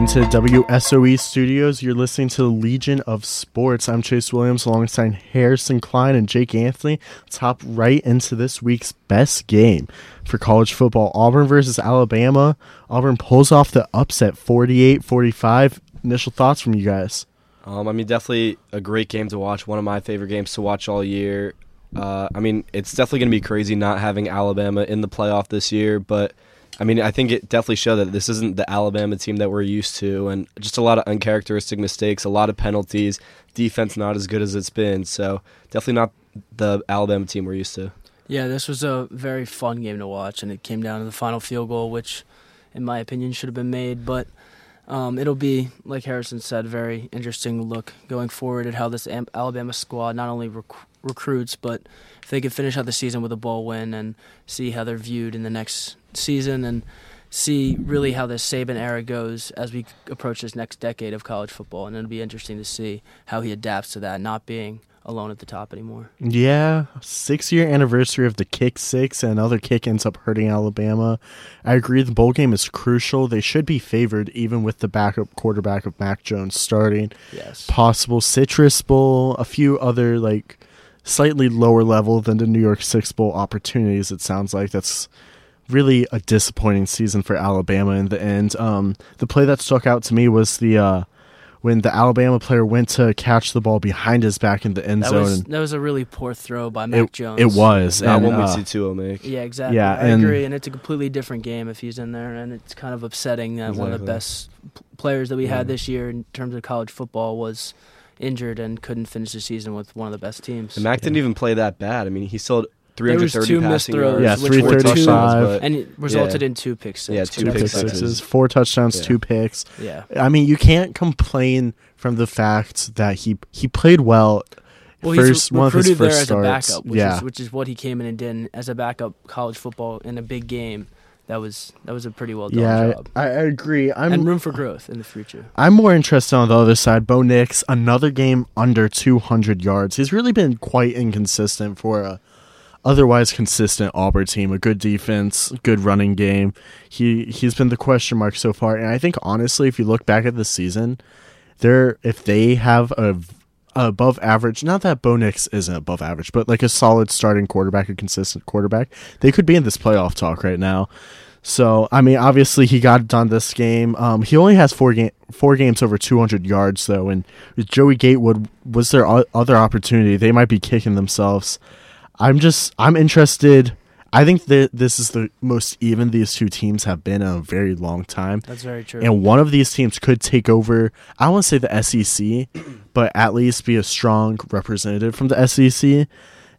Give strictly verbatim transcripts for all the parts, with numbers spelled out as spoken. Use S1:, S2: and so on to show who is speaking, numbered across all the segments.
S1: into W S O E Studios. You're listening to the Legion of Sports. I'm Chase Williams alongside Harrison Klein and Jake Anthony. Let's hop right into this week's best game for college football. Auburn versus Alabama. Auburn pulls off the upset forty-eight forty-five. Initial thoughts from you guys?
S2: Um, I mean, definitely a great game to watch. One of my favorite games to watch all year. Uh, I mean, it's definitely going to be crazy not having Alabama in the playoff this year, but I mean, I think it definitely showed that this isn't the Alabama team that we're used to, and just a lot of uncharacteristic mistakes, a lot of penalties, defense not as good as it's been, so definitely not the Alabama team we're used to.
S3: Yeah, this was a very fun game to watch, and it came down to the final field goal, which, in my opinion, should have been made, but um, it'll be, like Harrison said, very interesting look going forward at how this Alabama squad not only rec- recruits, but if they could finish out the season with a bowl win and see how they're viewed in the next season and see really how this Saban era goes as we approach this next decade of college football. And it'll be interesting to see how he adapts to that, not being alone at the top anymore.
S1: Yeah, six-year anniversary of the kick six, and another kick ends up hurting Alabama. I agree the bowl game is crucial. They should be favored even with the backup quarterback of Mac Jones starting.
S3: Yes.
S1: Possible Citrus Bowl, a few other like slightly lower level than the New York Six Bowl opportunities, it sounds like. That's really a disappointing season for Alabama in the end. Um, the play that stuck out to me was the uh, when the Alabama player went to catch the ball behind his back in the end
S3: that
S1: zone.
S3: Was, that was a really poor throw by Mac
S1: it,
S3: Jones.
S1: It was.
S2: Not
S1: and,
S2: one we
S1: uh,
S2: see Tua make.
S3: Yeah, exactly.
S1: Yeah,
S3: I
S1: and,
S3: agree, and it's a completely different game if he's in there, and it's kind of upsetting that
S2: Exactly.
S3: one of the best p- players that we
S2: Yeah.
S3: had this year in terms of college football was injured and couldn't finish the season with one of the best teams.
S2: And Mac didn't even play that bad. I mean, he still had three hundred thirty
S3: There was two missed
S2: passing
S3: throws,
S2: yards.
S1: Yeah,
S3: which were
S1: three
S3: two,
S1: thirty-five.
S2: but
S3: and it resulted
S2: yeah.
S3: in two pick six.
S2: Yeah,
S3: but
S2: two
S3: that's
S2: pick
S1: pick
S3: okay.
S1: sixes, four touchdowns,
S2: Yeah.
S1: two picks.
S3: Yeah.
S1: I mean, you can't complain from the fact that he he played well.
S3: Well,
S1: first
S3: he's
S1: one of his
S3: recruited there
S1: first
S3: as
S1: starts.
S3: a backup, which,
S1: yeah,
S3: is, which is what he came in and did as a backup college football in a big game. That was that was a pretty well done
S1: yeah,
S3: job.
S1: I, I agree. I'm
S3: and room for growth in the future.
S1: I'm more interested on the other side. Bo Nix, another game under two hundred yards. He's really been quite inconsistent for a otherwise consistent Auburn team. A good defense, good running game. He he's been the question mark so far. And I think honestly, if you look back at the season, they're if they have a, a above average, not that Bo Nix isn't above average, but like a solid starting quarterback, a consistent quarterback, they could be in this playoff talk right now. So, I mean, obviously he got it done this game. Um, he only has four game, four games over two hundred yards, though. And with Joey Gatewood, was there o- other opportunity? They might be kicking themselves. I'm just, I'm interested. I think that this is the most even these two teams have been in a very long time.
S3: That's very true.
S1: And one of these teams could take over, I don't want to say the S E C, but at least be a strong representative from the S E C.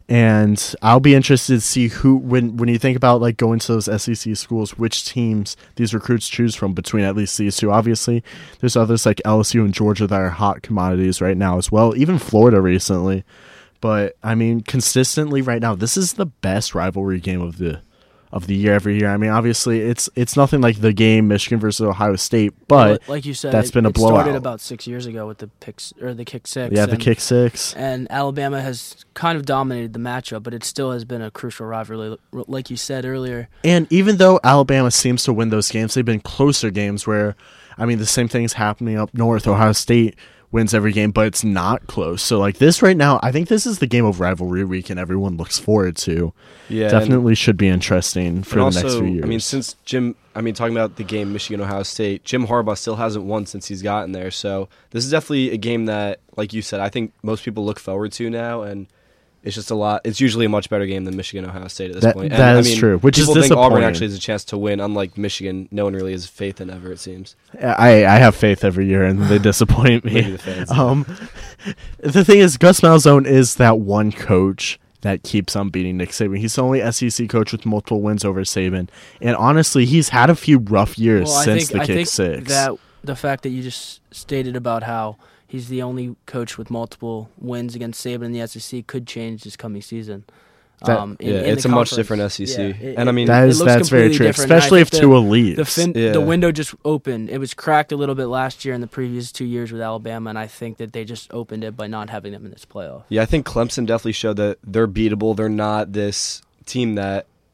S1: And I'll be interested to see who, when when you think about like going to those S E C schools, which teams these recruits choose from between at least these two. Obviously, there's others like L S U and Georgia that are hot commodities right now as well, even Florida recently. But, I mean, consistently right now, this is the best rivalry game of the of the year every year. I mean, obviously, it's it's nothing like the game Michigan versus Ohio State, but
S3: Well, like you said,
S1: that's
S3: it,
S1: been a
S3: it started
S1: blowout.
S3: about six years ago with the picks or the kick six.
S1: yeah, the
S3: and,
S1: kick six.
S3: And Alabama has kind of dominated the matchup, but it still has been a crucial rivalry, like you said earlier.
S1: And even though Alabama seems to win those games, they've been closer games where, I mean, the same thing's happening up north. Ohio State wins every game, but it's not close. So, like, this right now, I think this is the game of rivalry week and everyone looks forward to.
S2: Yeah,
S1: Definitely should be interesting for the
S2: also,
S1: next few years.
S2: I mean, since Jim, I mean, talking about the game Michigan-Ohio State, Jim Harbaugh still hasn't won since he's gotten there. So this is definitely a game that, like you said, I think most people look forward to now, and it's just a lot. It's usually a much better game than Michigan-Ohio State at this
S1: That-
S2: point.
S1: that
S2: and,
S1: is
S2: I mean,
S1: true, which is
S2: people think Auburn
S1: disappointing.
S2: actually has a chance to win, unlike Michigan. No one really has faith in ever, it seems.
S1: I, I have faith every year, and they disappoint
S2: Maybe
S1: me.
S2: the fans.
S1: Um, the thing is, Gus Malzahn is that one coach that keeps on beating Nick Saban. He's the only S E C coach with multiple wins over Saban, and honestly, he's had a few rough years
S3: Well, I
S1: since
S3: think,
S1: the
S3: I
S1: kick
S3: think
S1: six.
S3: that the fact that you just stated about how he's the only coach with multiple wins against Saban in the S E C could change this coming season.
S1: That-
S3: Um, in,
S2: yeah,
S3: in
S2: it's
S3: the
S2: a much
S3: conference.
S2: different S E C.
S3: Yeah, it-
S2: And I mean,
S1: that
S3: it
S1: is
S3: looks
S1: that's very
S3: completely
S1: true,
S3: different, and I
S1: especially if
S3: think
S1: two
S3: the-
S1: elites.
S3: The, fin-
S2: Yeah.
S3: the window just opened. It was cracked a little bit last year in the previous two years with Alabama, and I think that they just opened it by not having them in this playoff.
S2: Yeah, I think Clemson definitely showed that they're beatable. They're not this team that,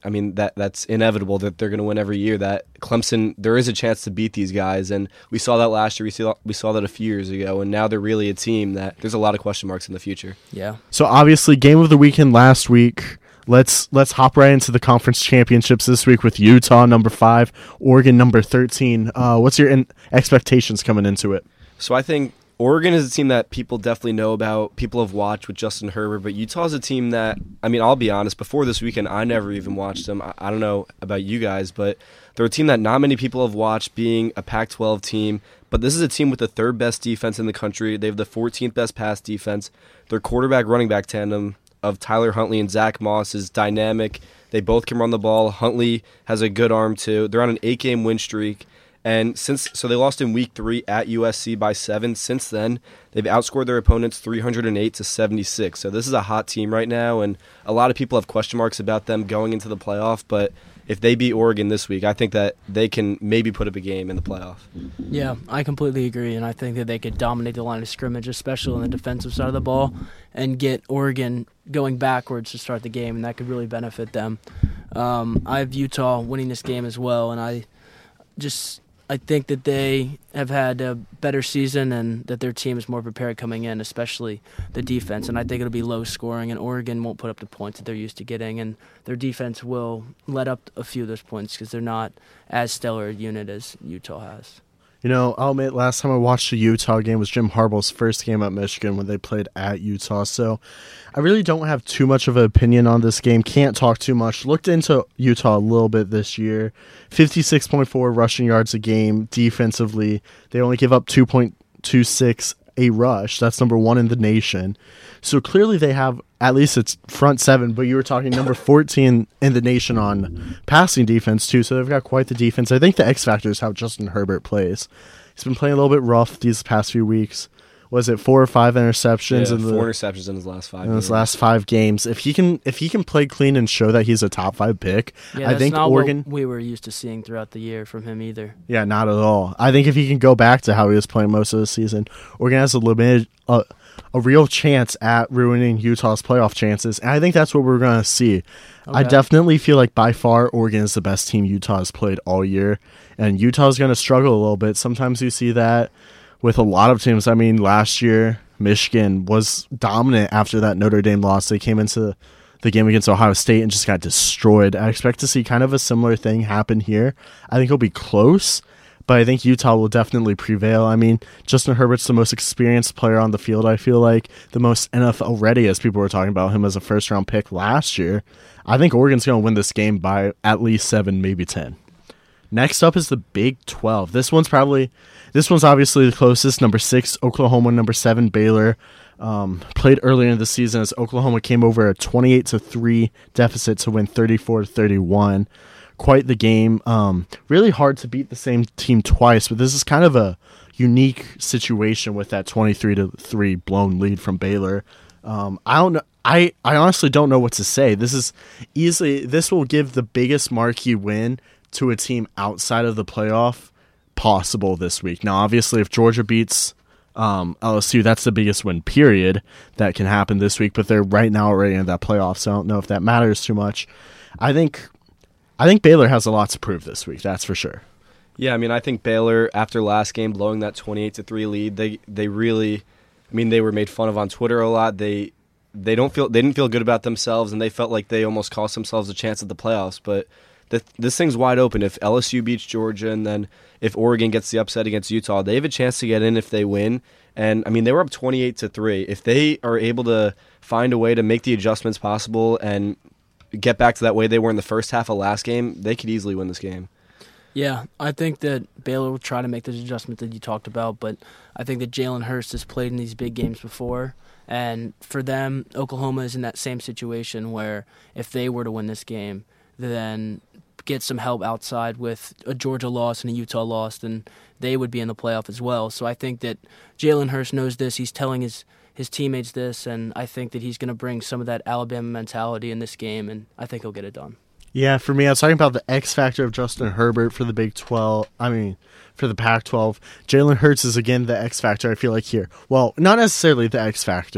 S2: I mean, that that's inevitable that they're going to win every year. That Clemson, there is a chance to beat these guys, and we saw that last year. We saw we saw that a few years ago, and now they're really a team that there's a lot of question marks in the future.
S3: Yeah.
S1: So obviously, game of the weekend last week. Let's let's hop right into the conference championships this week with Utah number five, Oregon number thirteen. Uh, what's your in- expectations coming into it?
S2: So I think Oregon is a team that people definitely know about, people have watched with Justin Herbert, but Utah's a team that, I mean, I'll be honest, before this weekend, I never even watched them. I, I don't know about you guys, but they're a team that not many people have watched, being a Pac twelve team, but this is a team with the third best defense in the country. They have the fourteenth best pass defense. Their quarterback-running back tandem of Tyler Huntley and Zach Moss is dynamic. They both can run the ball. Huntley has a good arm, too. They're on an eight-game win streak. And since so they lost in week three at U S C by seven. Since then, they've outscored their opponents three hundred eight to seventy-six. So this is a hot team right now, and a lot of people have question marks about them going into the playoff. But if they beat Oregon this week, I think that they can maybe put up a game in the playoff.
S3: Yeah, I completely agree, and I think that they could dominate the line of scrimmage, especially on the defensive side of the ball, and get Oregon going backwards to start the game, and that could really benefit them. Um, I have Utah winning this game as well, and I just I think that they have had a better season and that their team is more prepared coming in, especially the defense. And I think it'll be low scoring, and Oregon won't put up the points that they're used to getting, and their defense will let up a few of those points because they're not as stellar a unit as Utah has.
S1: You know, I'll admit, last time I watched a Utah game was Jim Harbaugh's first game at Michigan when they played at Utah. So I really don't have too much of an opinion on this game. Can't talk too much. Looked into Utah a little bit this year. fifty-six point four rushing yards a game defensively. They only give up two point two six a rush. That's number one in the nation. So clearly they have, at least it's front seven, but you were talking number fourteen in the nation on passing defense too, so they've got quite the defense. I think the X factor is how Justin Herbert plays. He's been playing a little bit rough these past few weeks. Was it four or five interceptions?
S2: Yeah,
S1: in the,
S2: four interceptions in his last five.
S1: in
S2: games.
S1: his last five games. If he can, if he can play clean and show that he's a top five pick,
S3: Yeah,
S1: I
S3: that's
S1: think
S3: not
S1: Oregon.
S3: what we were used to seeing throughout the year from him either.
S1: Yeah, not at all. I think if he can go back to how he was playing most of the season, Oregon has a limited, uh, a real chance at ruining Utah's playoff chances. And I think that's what we're going to see. I
S3: Okay.
S1: definitely feel like by far Oregon is the best team Utah has played all year. And Utah's going to struggle a little bit. Sometimes you see that with a lot of teams. I mean, last year, Michigan was dominant after that Notre Dame loss. They came into the game against Ohio State and just got destroyed. I expect to see kind of a similar thing happen here. I think it'll be close, but I think Utah will definitely prevail. I mean, Justin Herbert's the most experienced player on the field, I feel like. The most N F L ready, as people were talking about him as a first-round pick last year. I think Oregon's going to win this game by at least seven, maybe ten. Next up is the Big twelve. This one's probably, this one's obviously the closest. Number six, Oklahoma. Number seven, Baylor. Um, played earlier in the season as Oklahoma came over a twenty-eight to three deficit to win thirty-four to thirty-one. Quite the game. Um, really hard to beat the same team twice, but this is kind of a unique situation with that twenty-three to three blown lead from Baylor. Um, I don't know. I, I honestly don't know what to say. This is easily, this will give the biggest marquee win to a team outside of the playoff possible this week. Now, obviously, if Georgia beats um, L S U, that's the biggest win, period, that can happen this week. But they're right now already in that playoff, so I don't know if that matters too much. I think I think Baylor has a lot to prove this week, that's for sure.
S2: Yeah, I mean, I think Baylor, after last game, blowing that twenty-eight to three lead, they they really, I mean, they were made fun of on Twitter a lot. They they don't feel they didn't feel good about themselves, and they felt like they almost cost themselves a chance at the playoffs. But the, this thing's wide open. If L S U beats Georgia, and then if Oregon gets the upset against Utah, they have a chance to get in if they win. And I mean, they were up twenty-eight to three. If they are able to find a way to make the adjustments possible and get back to that way they were in the first half of last game, they could easily win this game.
S3: Yeah, I think that Baylor will try to make those adjustments that you talked about, but I think that Jalen Hurst has played in these big games before, and for them, Oklahoma is in that same situation where if they were to win this game, then get some help outside with a Georgia loss and a Utah loss, then they would be in the playoff as well. So I think that Jalen Hurst knows this. He's telling his, his teammates this, and I think that he's going to bring some of that Alabama mentality in this game, and I think he'll get it done.
S1: Yeah, for me, I was talking about the X factor of Justin Herbert for the Big twelve. I mean, for the Pac twelve. Jalen Hurts is, again, the X factor, I feel like, here. Well, not necessarily the X factor,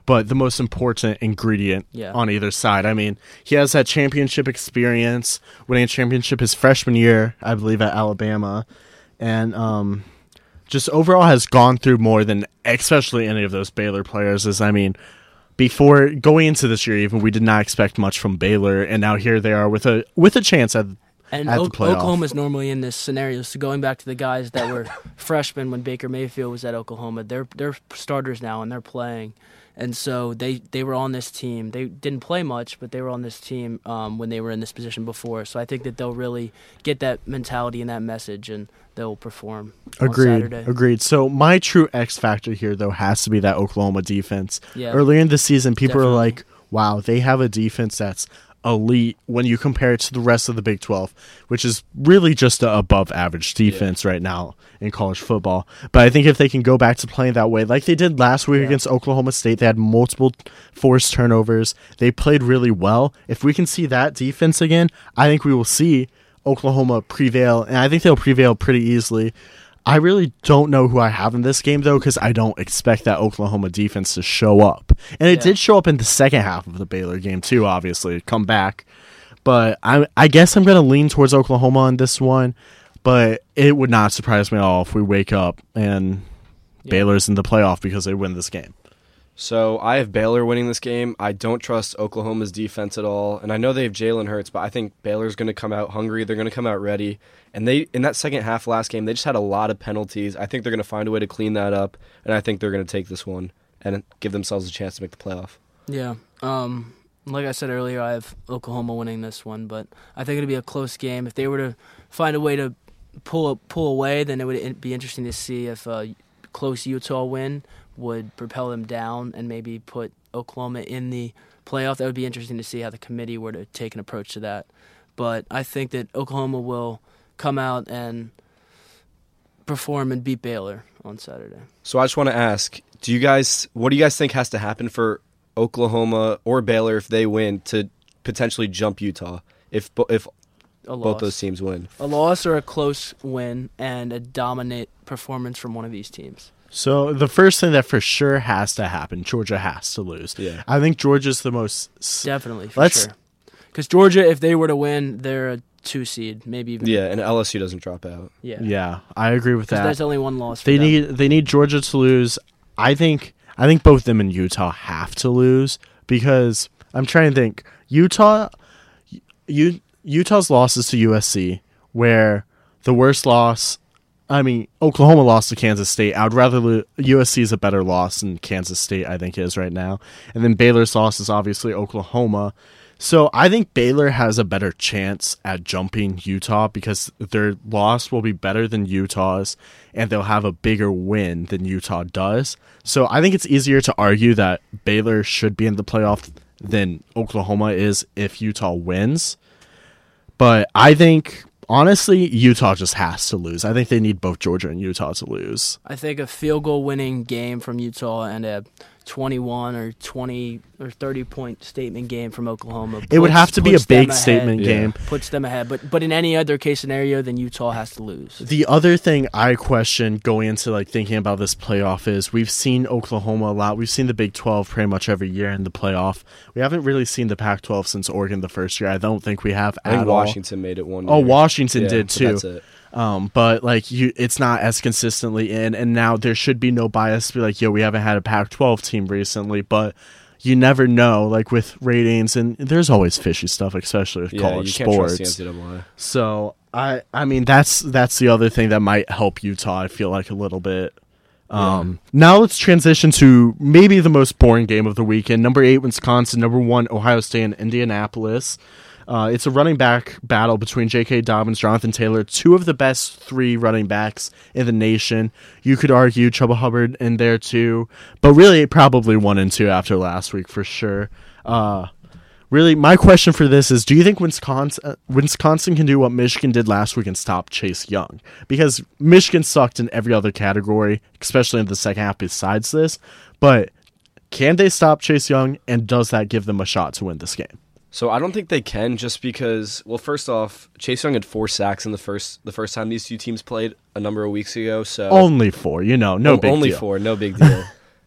S1: but the most important ingredient
S3: Yeah.
S1: on either side. I mean, he has that championship experience, winning a championship his freshman year, I believe, at Alabama, and um, just overall has gone through more than especially any of those Baylor players. Is I mean, before going into this year, even we did not expect much from Baylor, and now here they are with a with a chance at.
S3: And
S1: at
S3: o-
S1: the playoff.
S3: Oklahoma's normally in this scenario. So going back to the guys that were freshmen when Baker Mayfield was at Oklahoma, they're they're starters now and they're playing, and so they, they were on this team. They didn't play much, but they were on this team um, when they were in this position before. So I think that they'll really get that mentality and that message, and they'll perform on
S1: Agreed.
S3: Saturday.
S1: Agreed. So my true X factor here, though, has to be that Oklahoma defense.
S3: Yeah.
S1: Earlier in the season, people
S3: Definitely.
S1: are like, "Wow, they have a defense that's elite." When you compare it to the rest of the Big twelve, which is really just a above average defense right now in college football. But I think if they can go back to playing that way, like they did last week
S3: Yeah.
S1: against Oklahoma State, they had multiple forced turnovers. They played really well. If we can see that defense again, I think we will see Oklahoma prevail, and I think they'll prevail pretty easily. I really don't know who I have in this game, though, because I don't expect that Oklahoma defense to show up. And it
S3: Yeah.
S1: did show up in the second half of the Baylor game, too, obviously, come back. But I I guess I'm going to lean towards Oklahoma on this one, but it would not surprise me at all if we wake up and
S3: Yeah.
S1: Baylor's in the playoff because they win this game.
S2: So I have Baylor winning this game. I don't trust Oklahoma's defense at all, and I know they have Jalen Hurts, but I think Baylor's going to come out hungry. They're going to come out ready, and they in that second half last game, they just had a lot of penalties. I think they're going to find a way to clean that up, and I think they're going to take this one and give themselves a chance to make the playoff.
S3: Yeah. Um, like I said earlier, I have Oklahoma winning this one, but I think it'll be a close game. If they were to find a way to pull pull away, then it would be interesting to see if a close Utah win would propel them down and maybe put Oklahoma in the playoff. That would be interesting to see how the committee were to take an approach to that. But I think that Oklahoma will come out and perform and beat Baylor on Saturday.
S2: So I just want to ask, do you guys, what do you guys think has to happen for Oklahoma or Baylor if they win to potentially jump Utah if bo- if
S3: A
S2: both
S3: loss.
S2: those teams win?
S3: A loss or a close win and a dominant performance from one of these teams.
S1: So the first thing that for sure has to happen, Georgia has to lose.
S2: Yeah.
S1: I think Georgia's the most... s-
S3: Definitely, for
S1: Let's-
S3: sure. Because Georgia, if they were to win, they're a two seed, maybe even.
S2: Yeah, and L S U doesn't drop out.
S3: Yeah.
S1: Yeah, I agree with
S3: 'Cause
S1: that.
S3: that's only one loss. For
S1: They
S3: them.
S1: need they need Georgia to lose. I think I think both them and Utah have to lose because I'm trying to think. Utah, U, Utah's losses to U S C, where the worst loss. I mean, Oklahoma lost to Kansas State. I would rather lo- U S C is a better loss than Kansas State, I think, is right now. And then Baylor's loss is obviously Oklahoma. So I think Baylor has a better chance at jumping Utah because their loss will be better than Utah's, and they'll have a bigger win than Utah does. So I think it's easier to argue that Baylor should be in the playoff than Oklahoma is if Utah wins. But I think, honestly, Utah just has to lose. I think they need both Georgia and Utah to lose.
S3: I think a field goal winning game from Utah and a twenty-one or twenty or thirty point statement game from Oklahoma.
S1: It would
S3: puts-
S1: have to be a
S3: puts them
S1: big
S3: ahead.
S1: statement
S2: Yeah.
S1: game.
S3: Puts them ahead. But but in any other case scenario, then Utah has to lose.
S1: The other thing I question going into like thinking about this playoff is we've seen Oklahoma a lot. We've seen the Big twelve pretty much every year in the playoff. We haven't really seen the Pac twelve since Oregon the first year. I don't think we have
S2: I think
S1: at all.
S2: Washington made it one year.
S1: Oh, Washington
S2: Yeah,
S1: did
S2: but
S1: too.
S2: That's it.
S1: Um, but like you, it's not as consistently in, and now there should be no bias to be like, yo, we haven't had a Pac twelve team recently, but you never know, like with ratings, and there's always fishy stuff, especially with
S2: Yeah,
S1: college
S2: you can't
S1: sports.
S2: trust the N C double A.
S1: So I, I mean, that's that's the other thing that might help Utah. I feel like a little bit. Um, Now let's transition to maybe the most boring game of the weekend. Number eight, Wisconsin. Number one, Ohio State and Indianapolis. Uh, it's a running back battle between J K. Dobbins, Jonathan Taylor, two of the best three running backs in the nation. You could argue Chuba Hubbard in there too, but really probably one and two after last week for sure. Uh, really, my question for this is, do you think Wisconsin, Wisconsin can do what Michigan did last week and stop Chase Young? Because Michigan sucked in every other category, especially in the second half besides this, but can they stop Chase Young, and does that give them a shot to win this game?
S2: So I don't think they can, just because. Well, first off, Chase Young had four sacks in the first the first time these two teams played a number of weeks ago. So
S1: Only four, you know, no
S2: O-
S1: big
S2: only
S1: deal.
S2: four, no big deal.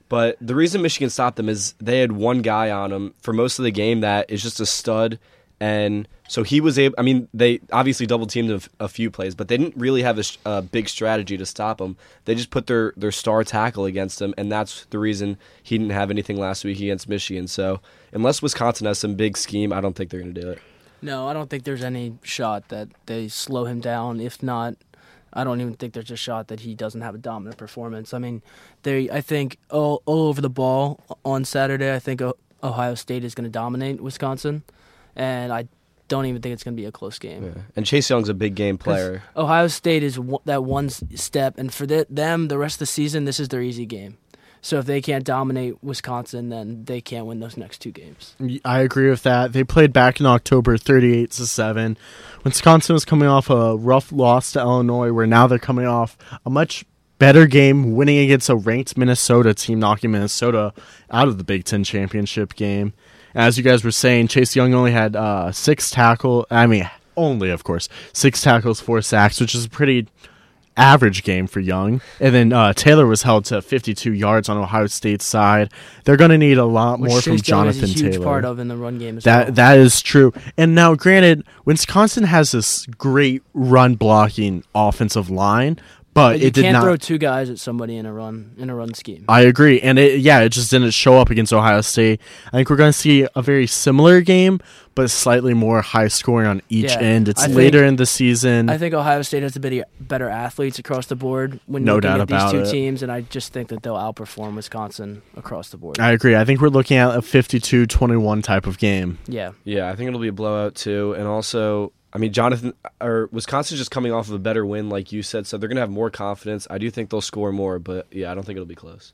S2: But the reason Michigan stopped them is they had one guy on him for most of the game that is just a stud. And so he was able, I mean, they obviously double teamed him a few plays, but they didn't really have a, a big strategy to stop him. They just put their, their star tackle against him, and that's the reason he didn't have anything last week against Michigan. So unless Wisconsin has some big scheme, I don't think they're going to do it.
S3: No, I don't think there's any shot that they slow him down. If not, I don't even think there's a shot that he doesn't have a dominant performance. I mean, they. I think all, all over the ball on Saturday, I think Ohio State is going to dominate Wisconsin. And I don't even think it's going to be a close game.
S2: Yeah. And Chase Young's a big game player.
S3: Ohio State is w- that one step, and for the, them, the rest of the season, this is their easy game. So if they can't dominate Wisconsin, then they can't win those next two games.
S1: I agree with that. They played back in October thirty-eight to seven. Wisconsin was coming off a rough loss to Illinois, where now they're coming off a much better game, winning against a ranked Minnesota team, knocking Minnesota out of the Big Ten championship game. As you guys were saying, Chase Young only had uh, six tackles. I mean, only, of course, six tackles, four sacks, which is a pretty average game for Young. And then uh, Taylor was held to fifty-two yards on Ohio State's side. They're going to need a lot
S3: Which
S1: more
S3: Chase
S1: from Jonathan
S3: Young is a huge
S1: Taylor.
S3: part of in the run game as
S1: that
S3: well.
S1: That is true. And now, granted, Wisconsin has this great run blocking offensive line, but,
S3: But you
S1: it did
S3: can't
S1: not
S3: throw two guys at somebody in a run in a run scheme.
S1: I agree. And it, yeah, it just didn't show up against Ohio State. I think we're going to see a very similar game, but slightly more high scoring on each
S3: Yeah,
S1: end. It's
S3: I
S1: later
S3: think-
S1: in the season.
S3: I think Ohio State has a bit better athletes across the board when
S1: No
S3: looking
S1: doubt
S3: at these
S1: about
S3: two
S1: it.
S3: teams, and I just think that they'll outperform Wisconsin across the board.
S1: I agree. I think we're looking at a fifty-two twenty-one type of game.
S3: yeah.
S2: Yeah, I think it'll be a blowout too. And also, I mean, Jonathan or Wisconsin's just coming off of a better win, like you said, so they're going to have more confidence. I do think they'll score more, but yeah, I don't think it'll be close.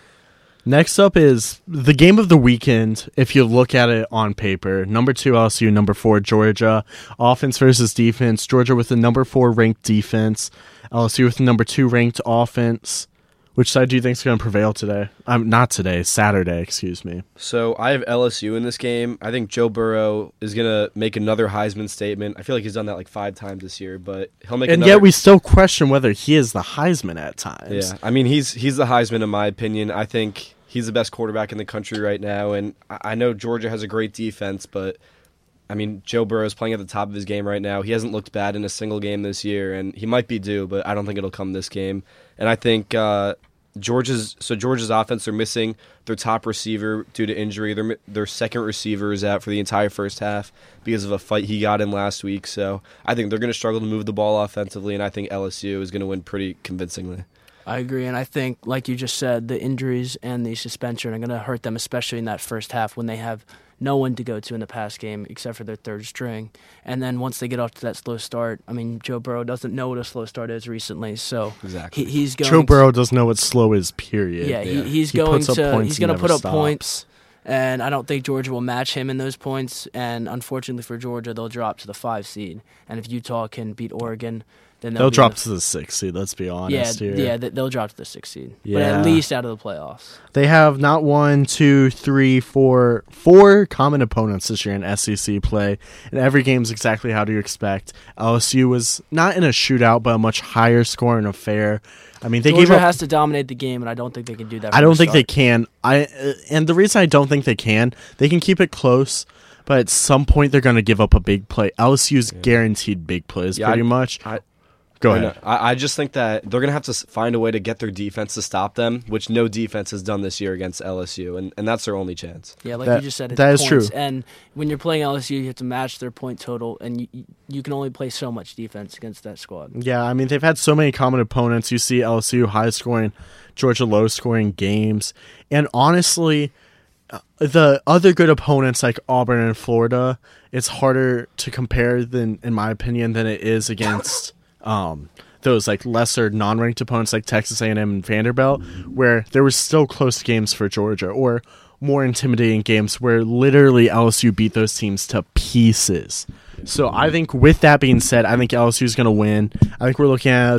S1: Next up is the game of the weekend, if you look at it on paper. Number two, L S U. Number four, Georgia. Offense versus defense. Georgia with the number four ranked defense. L S U with the number two ranked offense. Which side do you think is going to prevail today? Um, not today, Saturday, excuse me.
S2: So I have L S U in this game. I think Joe Burrow is going to make another Heisman statement. I feel like he's done that like five times this year, but he'll make
S1: And
S2: another.
S1: yet we still question whether he is the Heisman at times.
S2: Yeah, I mean, he's he's the Heisman in my opinion. I think he's the best quarterback in the country right now, and I I know Georgia has a great defense, but I mean, Joe Burrow is playing at the top of his game right now. He hasn't looked bad in a single game this year, and he might be due, but I don't think it'll come this game. And I think uh, Georgia's so Georgia's offense, they're missing their top receiver due to injury. Their their second receiver is out for the entire first half because of a fight he got in last week. So I think they're going to struggle to move the ball offensively, and I think L S U is going to win pretty convincingly.
S3: I agree, and I think, like you just said, the injuries and the suspension are going to hurt them, especially in that first half when they have no one to go to in the pass game except for their third string. And then once they get off to that slow start, I mean, Joe Burrow doesn't know what a slow start is recently, so
S2: Exactly.
S3: he, he's going
S1: Joe
S3: to-
S1: Burrow doesn't know what slow is, period.
S3: Yeah,
S2: Yeah.
S3: He, he's
S1: He
S3: going
S1: puts up
S3: to
S1: points,
S3: he's
S1: he
S3: going to
S1: never
S3: put up
S1: stops.
S3: points, and I don't think Georgia will match him in those points. And unfortunately for Georgia, they'll drop to the five seed. And if Utah can beat Oregon, then they'll,
S1: They'll
S3: be
S1: drop
S3: in
S1: to the sixth seed, let's be
S3: the,
S1: honest
S3: yeah,
S1: here.
S3: yeah, they- they'll drop to the sixth seed, but
S1: Yeah.
S3: at least out of the playoffs.
S1: They have not one, two, three, four, four common opponents this year in S E C play, and every game's exactly how do you expect. L S U was not in a shootout, but a much higher scoring affair. I mean, they
S3: Georgia
S1: gave up.
S3: has to dominate the game, and I don't think they can do that.
S1: I
S3: from
S1: don't
S3: the
S1: think they
S3: start.
S1: can. I uh, and the reason I don't think they can, they can keep it close, but at some point they're going to give up a big play. L S U's guaranteed big plays,
S2: Yeah,
S1: pretty
S2: I-
S1: much.
S2: I,
S1: Go
S2: I
S1: ahead.
S2: know. I, I just think that they're going to have to s- find a way to get their defense to stop them, which no defense has done this year against L S U, and, and that's their only chance.
S3: Yeah, like
S1: That-
S3: you just said, it's
S1: that is
S3: points.
S1: true.
S3: And when you're playing L S U, you have to match their point total, and you, you- you can only play so much defense against that squad.
S1: Yeah, I mean, they've had so many common opponents. You see L S U high scoring, Georgia low scoring games. And honestly, uh, the other good opponents like Auburn and Florida, it's harder to compare than, in my opinion, than it is against um, those like lesser non-ranked opponents like Texas A and M and Vanderbilt, where there were still close games for Georgia, or more intimidating games where literally L S U beat those teams to pieces. So I think with that being said, I think L S U is going to win. I think we're looking at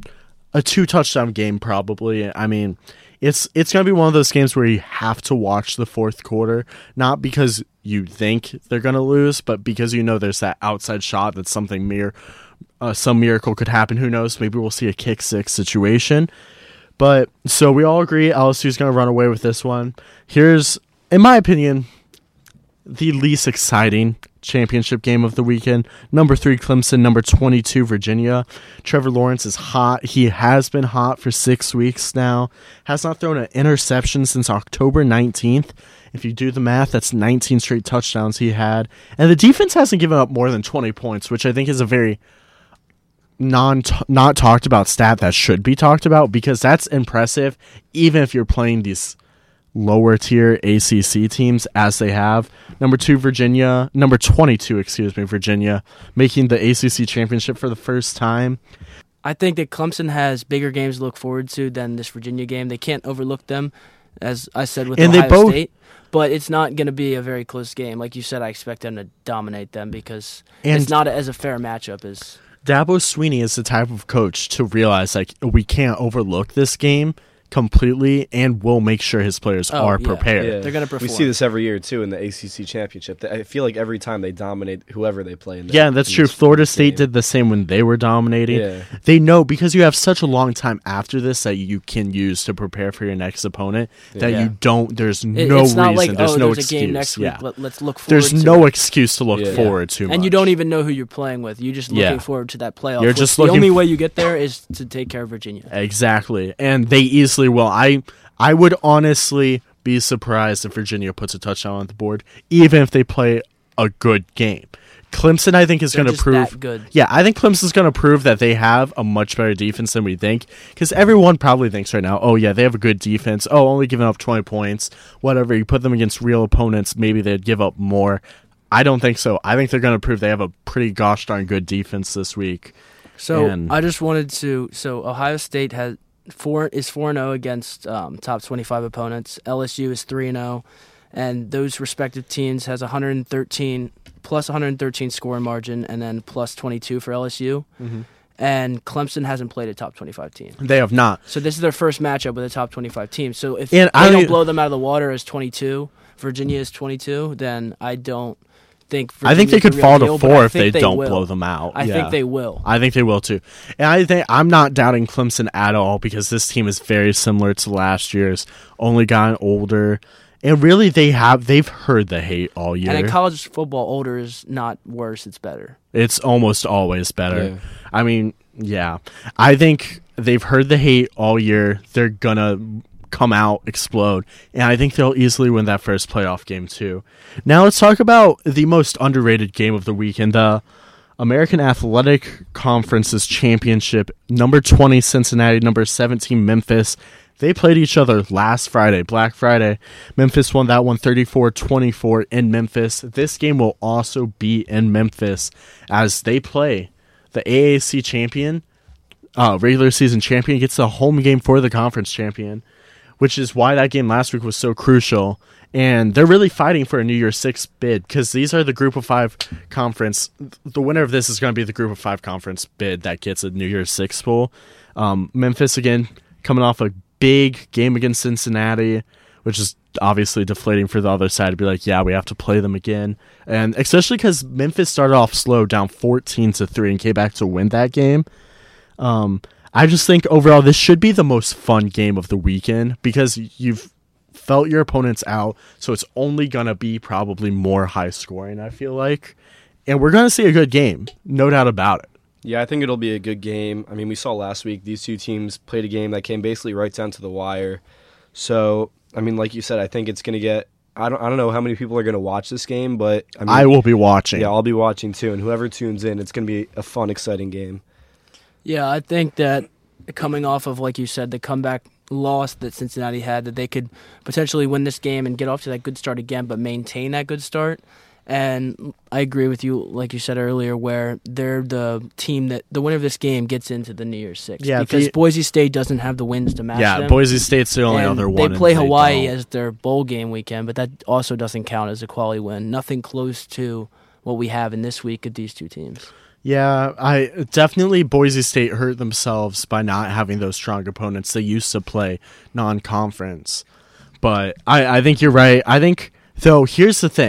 S1: a two touchdown game probably. I mean, it's it's going to be one of those games where you have to watch the fourth quarter, not because you think they're going to lose, but because you know there's that outside shot that something mere uh, some miracle could happen. Who knows? Maybe we'll see a kick six situation. But so we all agree L S U is going to run away with this one. Here's, in my opinion, the least exciting championship game of the weekend. Number three, Clemson. Number twenty-two, Virginia. Trevor Lawrence is hot. He has been hot for six weeks now. Has not thrown an interception since October nineteenth. If you do the math, that's nineteen straight touchdowns he had. And the defense hasn't given up more than twenty points, which I think is a very non not talked about stat that should be talked about, because that's impressive even if you're playing these lower tier A C C teams as they have. Number two, Virginia. Number twenty-two, excuse me, Virginia, making the A C C championship for the first time.
S3: I think that Clemson has bigger games to look forward to than this Virginia game. They can't overlook them, as I said with
S1: And
S3: Ohio
S1: they both,
S3: State. But it's not going to be a very close game. Like you said, I expect them to dominate them because
S1: and
S3: it's not as a fair matchup as...
S1: Dabo Swinney is the type of coach to realize, like, we can't overlook this game completely, and will make sure his players
S3: Oh,
S1: are
S3: yeah.
S1: prepared.
S2: Yeah.
S3: They're going to perform.
S2: We see this every year too in the A C C championship. I feel like every time they dominate whoever they play in. The,
S1: Yeah, that's
S2: in
S1: true.
S2: this
S1: Florida
S2: game.
S1: State did the same when they were dominating.
S2: Yeah.
S1: They know, because you have such a long time after this that you can use to prepare for your next opponent, that
S3: Yeah.
S1: you don't, there's
S3: It-
S1: no
S3: it's not
S1: reason,
S3: like,
S1: there's
S3: oh,
S1: no
S3: there's
S1: excuse.
S3: a game next week.
S1: yeah.
S3: Let, let's look forward
S1: There's
S3: to
S1: no
S3: it.
S1: excuse to look
S2: Yeah.
S1: forward to much.
S3: And you don't even know who you're playing with. You're just looking
S1: Yeah.
S3: forward to that playoff.
S1: You're
S3: which
S1: just
S3: the
S1: looking
S3: only
S1: f-
S3: way you get there is to take care of Virginia.
S1: Exactly. And they easily will. I I would honestly be surprised if Virginia puts a touchdown on the board, even if they play a good game. Clemson, I think, is
S3: They're
S1: going to
S3: just
S1: prove.
S3: that good.
S1: Yeah, I think Clemson's going to prove that they have a much better defense than we think. Because everyone probably thinks right now, oh, yeah, they have a good defense. Oh, only giving up twenty points. Whatever. You put them against real opponents, maybe they'd give up more. I don't think so. I think they're going to prove they have a pretty gosh darn good defense this week.
S3: So
S1: And-
S3: I just wanted to. So Ohio State has four is four and zero against um, top twenty-five opponents. L S U is three and zero, and those respective teams has one hundred thirteen plus one hundred thirteen score margin, and then plus twenty-two for L S U.
S1: Mm-hmm.
S3: And Clemson hasn't played a top twenty-five team.
S1: They have not.
S3: So this is their first matchup with a top twenty-five team. So if
S1: And
S3: they
S1: I
S3: don't
S1: don't-
S3: blow them out of the water as twenty-two, Virginia is twenty-two, then I don't think
S1: I think they
S3: Virginia's
S1: could
S3: the real
S1: fall to
S3: deal, but
S1: four
S3: I
S1: if
S3: think
S1: they, don't
S3: will.
S1: blow them out.
S3: I
S1: Yeah.
S3: think they will.
S1: I think they will too. And I think I'm not doubting Clemson at all, because this team is very similar to last year's, only gotten older. And really they have they've heard the hate all year.
S3: And in college football, older is not worse, it's better.
S1: It's almost always better.
S2: Yeah.
S1: I mean, yeah. I think they've heard the hate all year. They're gonna come out, explode, and I think they'll easily win that first playoff game too. Now let's talk about the most underrated game of the weekend, the American Athletic Conference's championship. Number twenty Cincinnati, number seventeen Memphis. They played each other last Friday, Black Friday. Memphis won that one thirty-four twenty-four in Memphis. This game will also be in Memphis as they play the A A C champion, uh, regular season champion, gets a home game for the conference champion, which is why that game last week was so crucial. And they're really fighting for a New Year's Six bid, because these are the Group of Five conference. The winner of this is going to be the Group of Five conference bid that gets a New Year's Six bowl. Um, Memphis, again, coming off a big game against Cincinnati, which is obviously deflating for the other side to be like, yeah, we have to play them again. And especially because Memphis started off slow, down fourteen to three, and came back to win that game. Um, I just think overall this should be the most fun game of the weekend, because you've felt your opponents out, so it's only going to be probably more high scoring, I feel like. And we're going to see a good game, no doubt about it.
S2: Yeah, I think it'll be a good game. I mean, we saw last week these two teams played a game that came basically right down to the wire. So, I mean, like you said, I think it's going to get I don't I don't know how many people are going to watch this game, but I mean,
S1: I will be watching.
S2: Yeah, I'll be watching too, and whoever tunes in, it's going to be a fun, exciting game.
S3: Yeah, I think that coming off of, like you said, the comeback loss that Cincinnati had, that they could potentially win this game and get off to that good start again, but maintain that good start. And I agree with you, like you said earlier, where they're the team that the winner of this game gets into the New Year's Six.
S1: Yeah,
S3: because
S1: the-
S3: Boise State doesn't have the wins to match
S1: Yeah,
S3: them.
S1: Boise State's the only
S3: And
S1: other
S3: they
S1: one. and
S3: play Hawaii
S1: don't.
S3: as their bowl game weekend, but that also doesn't count as a quality win. Nothing close to what we have in this week of these two teams.
S1: Yeah, I definitely Boise State hurt themselves by not having those strong opponents. They used to play non-conference. But I, I think you're right. I think, though, here's the thing.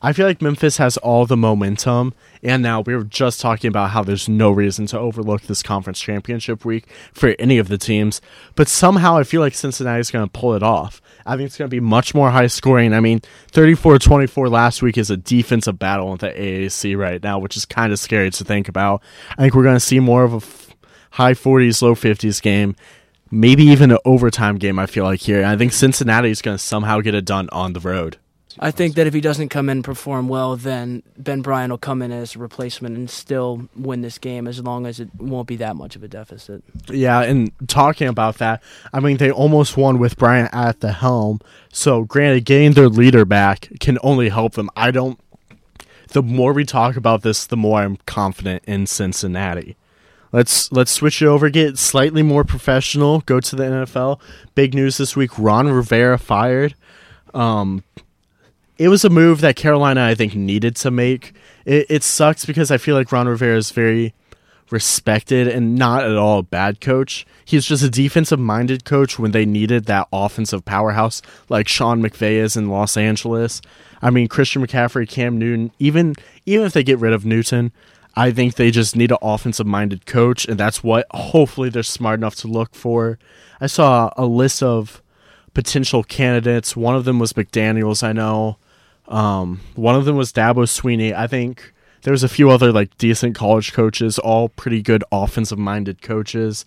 S1: I feel like Memphis has all the momentum, and now we were just talking about how there's no reason to overlook this conference championship week for any of the teams, but somehow I feel like Cincinnati's going to pull it off. I think it's going to be much more high scoring. I mean, thirty-four twenty-four last week is a defensive battle in the A A C right now, which is kind of scary to think about. I think we're going to see more of a f- high forties, low fifties game, maybe even an overtime game, I feel like, here. And I think Cincinnati's going to somehow get it done on the road.
S3: I think that if he doesn't come in and perform well, then Ben Bryant will come in as a replacement and still win this game as long as it won't be that much of a deficit.
S1: Yeah, and talking about that, I mean, they almost won with Bryant at the helm. So, granted, getting their leader back can only help them. I don't... The more we talk about this, the more I'm confident in Cincinnati. Let's let's switch it over, get slightly more professional, go to the N F L. Big news this week, Ron Rivera fired. Um... It was a move that Carolina, I think, needed to make. It, it sucks because I feel like Ron Rivera is very respected and not at all a bad coach. He's just a defensive-minded coach when they needed that offensive powerhouse like Sean McVay is in Los Angeles. I mean, Christian McCaffrey, Cam Newton, even even if they get rid of Newton, I think they just need an offensive-minded coach, and that's what hopefully they're smart enough to look for. I saw a list of potential candidates. One of them was McDaniels, I know. Um, one of them was Dabo Swinney. I think there's a few other like decent college coaches, all pretty good offensive-minded coaches.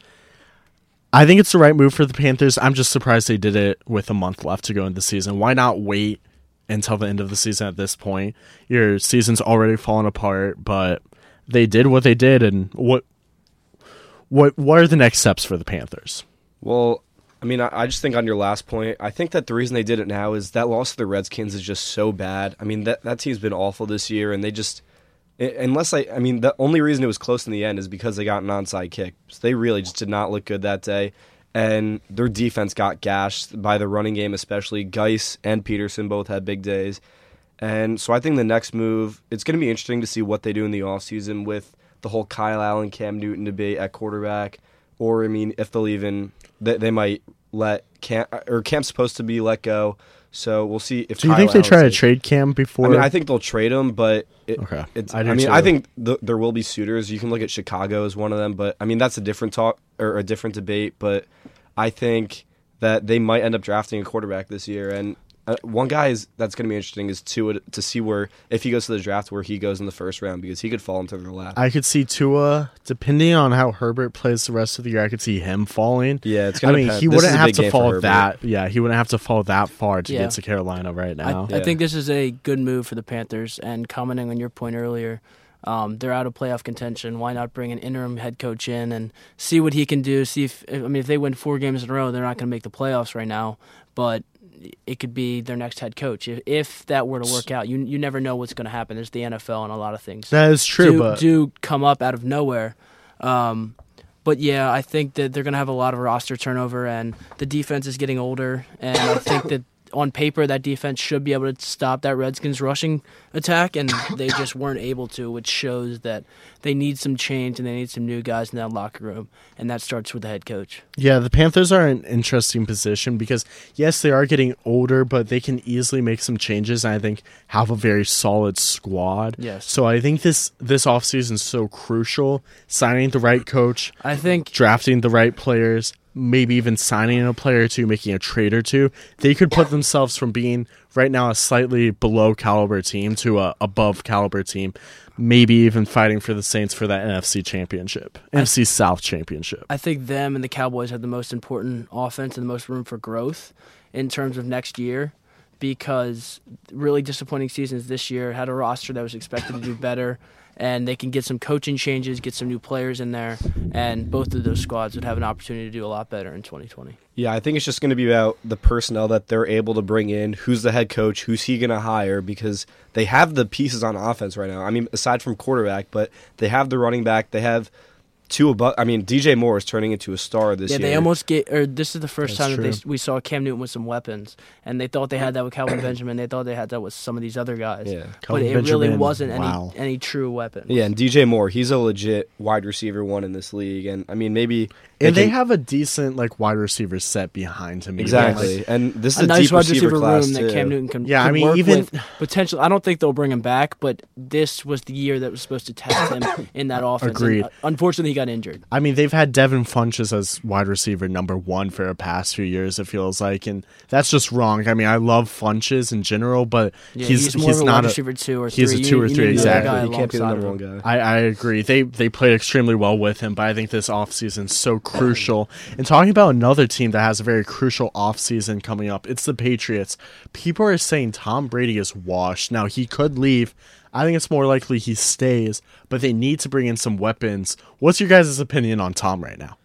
S1: I think it's the right move for the Panthers. I'm just surprised they did it with a month left to go in the season. Why not wait until the end of the season at this point? Your season's already fallen apart, but they did what they did, and what what what are the next steps for the Panthers?
S2: Well, I mean, I just think on your last point, I think that the reason they did it now is that loss to the Redskins is just so bad. I mean, that that team's been awful this year, and they just, unless I, I mean, the only reason it was close in the end is because they got an onside kick. So they really just did not look good that day, and their defense got gashed by the running game, especially. Geis and Peterson both had big days, and so I think the next move, it's going to be interesting to see what they do in the offseason with the whole Kyle Allen, Cam Newton debate at quarterback, or, I mean, if they'll even, they, they might let Cam, or Cam's supposed to be let go, so we'll see if.
S1: Do you
S2: Kyle
S1: think they
S2: Allen's
S1: try to
S2: like,
S1: trade Cam before?
S2: I mean, I think they'll trade him, but it,
S1: okay.
S2: It's,
S1: I,
S2: I,
S1: do
S2: mean,
S1: too.
S2: I think th- there will be suitors. You can look at Chicago as one of them, but I mean that's a different talk or a different debate. But I think that they might end up drafting a quarterback this year, and uh, one guy is that's going to be interesting is Tua to see where if he goes to the draft where he goes in the first round because he could fall into their lap.
S1: I could see Tua, depending on how Herbert plays the rest of the year, I could see him falling.
S2: Yeah, it's
S1: I
S2: gonna
S1: mean,
S2: depend.
S1: he
S2: This
S1: wouldn't
S2: is a
S1: have
S2: big
S1: to
S2: game for
S1: fall
S2: Herbert.
S1: that. Yeah, he wouldn't have to fall that far to
S3: Yeah.
S1: get to Carolina right now.
S3: I, I
S2: Yeah.
S3: think this is a good move for the Panthers, and commenting on your point earlier, um, they're out of playoff contention. Why not bring an interim head coach in and see what he can do? See if, I mean, if they win four games in a row, they're not going to make the playoffs right now, but it could be their next head coach. If, if that were to work out, you you never know what's going to happen. There's the N F L and a lot of things
S1: That is true,
S3: do,
S1: but
S3: do come up out of nowhere. Um, but yeah, I think that they're going to have a lot of roster turnover, and the defense is getting older, and I think that on paper that defense should be able to stop that Redskins rushing attack, and they just weren't able to, which shows that they need some change and they need some new guys in that locker room, and that starts with the head coach.
S1: yeah, the Panthers are in an interesting position because, yes, they are getting older, but they can easily make some changes and I think have a very solid squad.
S3: Yes.
S1: So I think this, this offseason is so crucial, signing the right coach,
S3: I think
S1: drafting the right players, maybe even signing a player or two, making a trade or two. They could put themselves from being right now a slightly below caliber team to a above caliber team, maybe even fighting for the Saints for that N F C championship, N F C South championship.
S3: I think them and the Cowboys have the most important offense and the most room for growth in terms of next year, because really disappointing seasons this year had a roster that was expected to do better, and they can get some coaching changes, get some new players in there, and both of those squads would have an opportunity to do a lot better in twenty twenty.
S2: Yeah, I think it's just going to be about the personnel that they're able to bring in. Who's the head coach? Who's he going to hire? Because they have the pieces on offense right now. I mean, aside from quarterback, but they have the running back. They have two above. I mean, D J Moore is turning into a star this
S3: yeah,
S2: year.
S3: they almost get. Or this is the first
S1: That's
S3: time that
S1: true.
S3: they, we saw Cam Newton with some weapons, and they thought they had that with Calvin Benjamin. They thought they had that with some of these other guys.
S2: Yeah.
S3: But
S1: Calvin
S3: it really
S1: Benjamin,
S3: wasn't
S1: wow.
S3: any any true weapon.
S2: Yeah, and D J Moore, he's a legit wide receiver one in this league. And, I mean, maybe
S1: And they
S2: can-
S1: have a decent like wide receiver set behind him. even.
S2: exactly.
S1: Like,
S2: and this is
S3: A
S2: a,
S3: nice
S2: deep
S3: wide
S2: receiver,
S3: receiver
S2: class
S3: room
S2: too.
S3: that Cam Newton can,
S1: Yeah,
S3: could
S1: I mean,
S3: work
S1: even-
S3: with. Potentially, I don't think they'll bring him back, but this was the year that was supposed to test him in that offense. and,
S1: Agreed.
S3: uh, unfortunately, he got injured.
S1: I mean, they've had Devin Funches as wide receiver number one for the past few years, it feels like, and that's just wrong. I mean, I love Funches in general, but
S3: Yeah,
S1: he's
S3: he's, more
S1: he's
S3: of a
S1: not
S3: wide
S1: a.
S3: receiver two or
S1: he's
S3: three.
S1: a two
S3: You-
S1: or
S3: you
S1: three,
S3: need another
S1: exactly.
S3: guy
S2: You can't be the
S3: alongside
S2: number
S3: of
S2: one
S3: him.
S2: guy.
S1: I, I agree. They they played extremely well with him, but I think this offseason is so crucial. And talking about another team that has a very crucial offseason coming up, it's the Patriots. People are saying Tom Brady is washed. Now, he could leave. I think it's more likely he stays, but they need to bring in some weapons. What's your guys' opinion on Tom right now?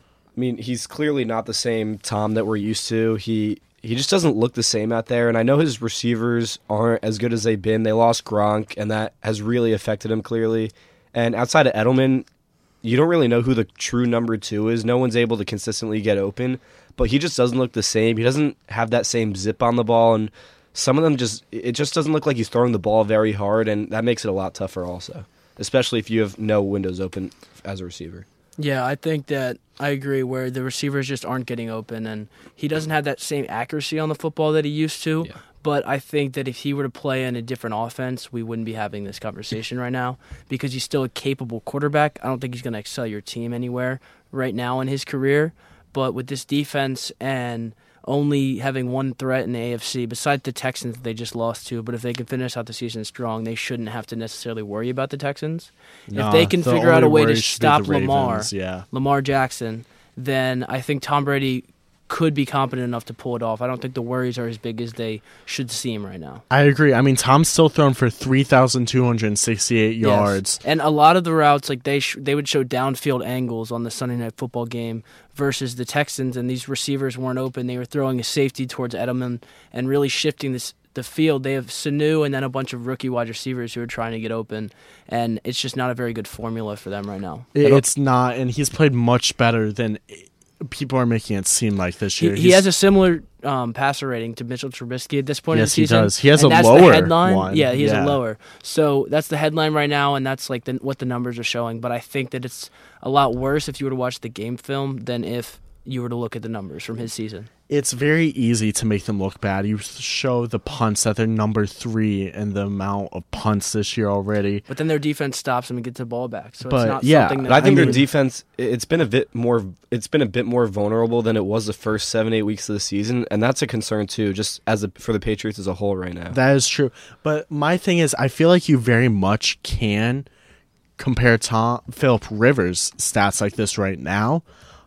S2: I mean, he's clearly not the same Tom that we're used to. He he just doesn't look the same out there, and I know his receivers aren't as good as they've been. They lost Gronk, and that has really affected him clearly. And outside of Edelman, you don't really know who the true number two is. No one's able to consistently get open, but he just doesn't look the same. He doesn't have that same zip on the ball, and some of them just it just doesn't look like he's throwing the ball very hard, and that makes it a lot tougher also, especially if you have no windows open as a receiver.
S3: Yeah, I think that I agree where the receivers just aren't getting open, and he doesn't have that same accuracy on the football that he used to.
S2: Yeah.
S3: But I think that if he were to play in a different offense, we wouldn't be having this conversation right now because he's still a capable quarterback. I don't think he's going to excel your team anywhere right now in his career. But with this defense and only having one threat in the A F C, besides the Texans that they just lost to, but if they can finish out the season strong, they shouldn't have to necessarily worry about the Texans.
S1: Nah,
S3: if they can
S1: the
S3: figure out a
S1: only
S3: way to
S1: worry should be
S3: stop
S1: the
S3: Lamar,
S1: Ravens, yeah.
S3: Lamar Jackson, then I think Tom Brady could be competent enough to pull it off. I don't think the worries are as big as they should seem right now.
S1: I agree. I mean, Tom's still thrown for three thousand two hundred sixty-eight
S3: Yes.
S1: yards.
S3: And a lot of the routes, like they sh- they would show downfield angles on the Sunday Night Football game versus the Texans, and these receivers weren't open. They were throwing a safety towards Edelman and really shifting this the field. They have Sanu and then a bunch of rookie wide receivers who are trying to get open, and it's just not a very good formula for them right now.
S1: It- It's not, and he's played much better than people are making it seem like this
S3: He,
S1: year.
S3: he
S1: He's-
S3: has a similar um, passer rating to Mitchell Trubisky at this point in
S1: Yes,
S3: the
S1: he
S3: season.
S1: does. He has
S3: and
S1: a
S3: that's
S1: lower
S3: the headline.
S1: one.
S3: Yeah, he has
S1: Yeah.
S3: a lower. So that's the headline right now, and that's like the, what the numbers are showing. But I think that it's a lot worse if you were to watch the game film than if you were to look at the numbers from his season.
S1: It's very easy to make them look bad. You show the punts that they're number three in the amount of punts this year already.
S3: But then their defense stops them and gets the ball back. So
S1: But,
S3: it's not
S1: yeah,
S3: something that
S2: But I think
S1: I
S2: their
S1: mean-
S2: defense it's been a bit more it's been a bit more vulnerable than it was the first seven eight weeks of the season, and that's a concern too, just as a, for the Patriots as a whole right now.
S1: That is true. But my thing is, I feel like you very much can compare Tom Philip Rivers' stats like this right now,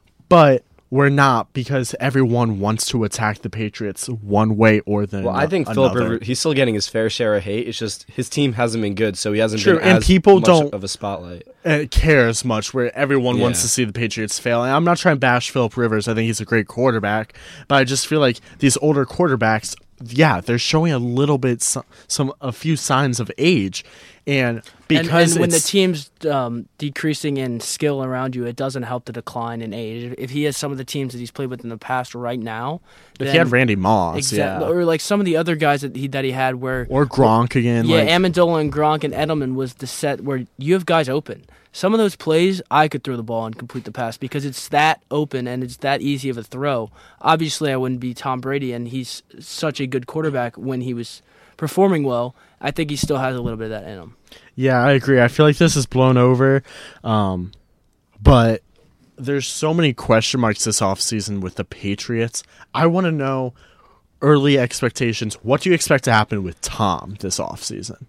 S1: but we're not because everyone wants to attack the Patriots one way or the
S2: Well, I think
S1: another.
S2: Philip Rivers he's still getting his fair share of hate. It's just his team hasn't been good, so he hasn't
S1: True,
S2: been
S1: and
S2: as
S1: people
S2: much
S1: don't-
S2: of a spotlight.
S1: uh, care as much, where everyone wants
S2: Yeah.
S1: to see the Patriots fail. And I'm not trying to bash Philip Rivers. I think he's a great quarterback, but I just feel like these older quarterbacks, yeah, they're showing a little bit some, some a few signs of age, and
S3: And,
S1: because
S3: and when the
S1: it's-
S3: team's um, decreasing in skill around you, it doesn't help the decline in age. If he has some of the teams that he's played with in the past right now,
S1: if
S3: then
S1: he had Randy Moss,
S3: exactly,
S1: yeah,
S3: or like some of the other guys that he that he had where
S1: or Gronk again,
S3: yeah,
S1: like,
S3: Amendola and Gronk and Edelman was the set where you have guys open. Some of those plays, I could throw the ball and complete the pass because it's that open and it's that easy of a throw. Obviously, I wouldn't be Tom Brady, and he's such a good quarterback when he was performing well. I think he still has a little bit of that in him.
S1: Yeah, I agree. I feel like this is blown over, um, but there's so many question marks this offseason with the Patriots. I want to know early expectations. What do you expect to happen with Tom this offseason?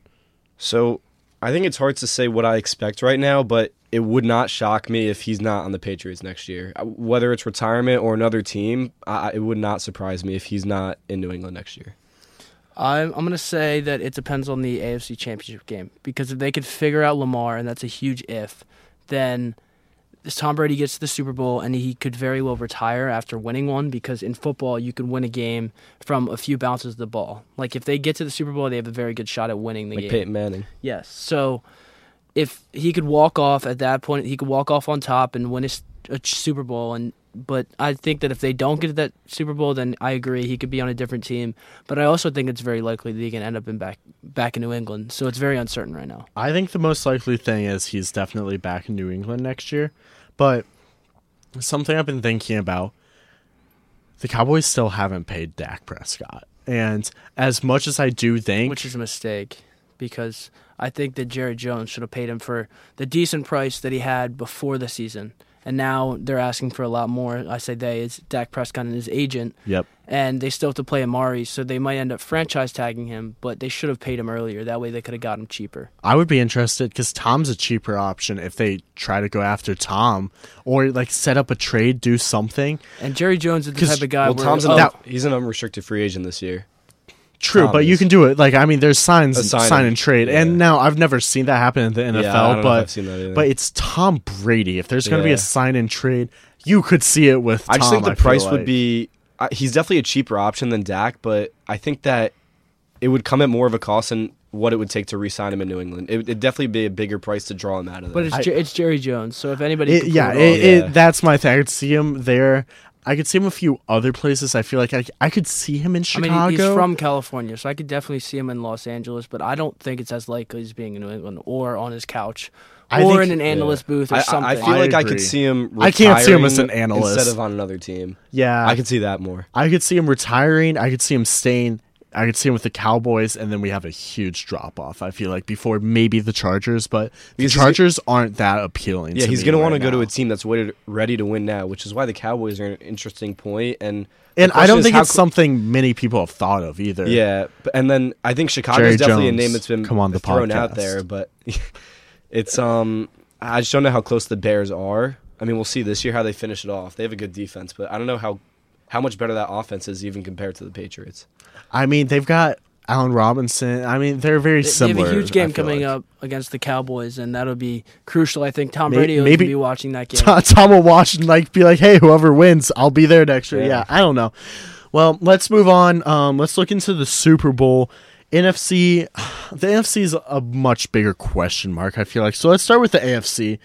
S2: So I think it's hard to say what I expect right now, but it would not shock me if he's not on the Patriots next year. Uh, Whether it's retirement or another team, I, it would not surprise me if he's not in New England next year.
S3: I'm, I'm going to say that it depends on the A F C Championship game because if they could figure out Lamar, and that's a huge if, then this Tom Brady gets to the Super Bowl and he could very well retire after winning one because in football you can win a game from a few bounces of the ball. Like if they get to the Super Bowl, they have a very good shot at winning the
S2: Like
S3: game.
S2: Peyton Manning.
S3: Yes. So if he could walk off at that point, he could walk off on top and win a, s- a Super Bowl. And but I think that if they don't get to that Super Bowl, then I agree he could be on a different team. But I also think it's very likely that he can end up in back back in New England. So it's very uncertain right now.
S1: I think the most likely thing is he's definitely back in New England next year, but something I've been thinking about. The Cowboys still haven't paid Dak Prescott. And as much as I do think...
S3: Which is a mistake, because I think that Jerry Jones should have paid him for the decent price that he had before the season. And now they're asking for a lot more. I say they, it's Dak Prescott and his agent.
S1: Yep.
S3: And they still have to play Amari, so they might end up franchise tagging him, but they should have paid him earlier. That way they could have got him cheaper.
S1: I would be interested because Tom's a cheaper option if they try to go after Tom or like set up a trade, do something.
S3: And Jerry Jones is the type of guy
S2: well,
S3: where...
S2: Tom's
S3: oh,
S2: an, he's an unrestricted free agent this year.
S1: True,
S2: Tom
S1: but
S2: is.
S1: you can do it. Like, I mean, there's signs,
S2: A sign
S1: sign
S2: and-
S1: and trade.
S2: yeah.
S1: And now I've never seen that happen in the N F L,
S2: Yeah, I don't know if
S1: but
S2: I've seen that either.
S1: but it's Tom Brady. If there's going to be
S2: Yeah.
S1: a sign and trade, you could see it with Tom.
S2: I just think the
S1: I feel
S2: price
S1: like.
S2: would be. Uh, he's definitely a cheaper option than Dak, but I think that it would come at more of a cost than what it would take to re-sign him in New England. It would definitely be a bigger price to draw him out of there.
S3: But it's,
S1: I-
S3: Jer- it's Jerry Jones, so if anybody...
S1: It,
S3: could pull
S1: yeah,
S3: it
S1: it,
S3: off-
S1: it,
S2: Yeah.
S1: that's my thing. I could see him there. I could see him a few other places. I feel like I, I could see him in
S3: I
S1: Chicago.
S3: mean, he's from California, so I could definitely see him in Los Angeles, but I don't think it's as likely as being in New England or on his couch
S1: I
S3: or
S1: think-
S3: in an analyst booth or
S2: I, I-
S3: something.
S2: I feel
S1: I
S2: like I
S1: agree.
S2: could see him.
S1: I can't see him as an
S2: retiring
S1: analyst.
S2: instead of on another team.
S1: yeah,
S2: I could see that more.
S1: I could see him retiring. I could see him staying. I could see him with the Cowboys, and then we have a huge drop off. I feel like before maybe the Chargers, but the
S2: Because he's-
S1: Chargers aren't that appealing.
S2: Yeah,
S1: to
S2: he's
S1: me
S2: going to
S1: right
S2: want to go to
S1: now.
S2: a team that's ready to, ready to win now, which is why the Cowboys are an interesting point. And
S1: And
S2: the
S1: I don't
S2: question is
S1: think
S2: how
S1: it's
S2: cl-
S1: something many people have thought of either.
S2: Yeah, but- and then I think Chicago
S1: Jerry
S2: is definitely
S1: Jones,
S2: a name that's been
S1: come on the
S2: thrown out
S1: podcast.
S2: there, but it's um I just don't know how close the Bears are. I mean, we'll see this year how they finish it off. They have a good defense, but I don't know how how much better that offense is even compared to the Patriots.
S1: I mean they've got Allen Robinson. I mean they're very
S3: They-
S1: similar.
S3: They have a huge
S1: I
S3: game
S1: feel
S3: coming
S1: like.
S3: up against the Cowboys, and that'll be crucial. I think Tom
S1: May-
S3: Brady will
S1: maybe-
S3: be watching that game.
S1: Tom, Tom will watch and like be like, "Hey, whoever wins, I'll be there next year."
S2: Yeah.
S1: Yeah, I don't know. Well, let's move on. Um, let's look into the Super Bowl. N F C, the N F C is a much bigger question mark. I feel like. So let's start with the A F C.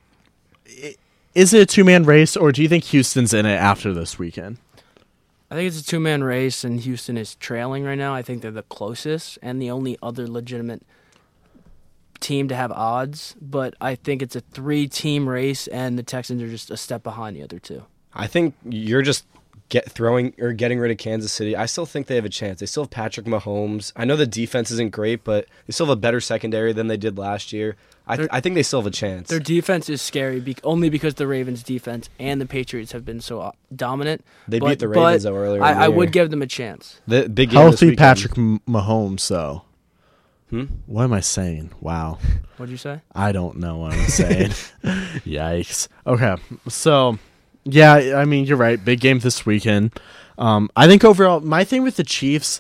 S1: I- Is it a two man race, or do you think Houston's in it after this weekend?
S3: I think it's a two-man race, and Houston is trailing right now. I think they're the closest and the only other legitimate team to have odds. But I think it's a three-team race, and the Texans are just a step behind the other two.
S2: I think you're just get throwing or getting rid of Kansas City. I still think they have a chance. They still have Patrick Mahomes. I know the defense isn't great, but they still have a better secondary than they did last year. I, th- I think they still have a chance.
S3: Their defense is scary, be- only because the Ravens' defense and the Patriots have been so uh, dominant.
S2: They
S3: But-
S2: beat the Ravens
S3: but
S2: though earlier.
S3: I,
S2: in the
S3: I
S2: year.
S3: would give them a chance.
S2: the big game this
S1: Healthy
S2: weekend.
S1: Patrick M- Mahomes, though.
S2: Hmm?
S1: What am I saying? Wow.
S3: What'd you say?
S1: I don't know what I'm saying. Yikes. Okay. So, yeah, I mean, you're right. Big game this weekend. Um, I think overall, my thing with the Chiefs,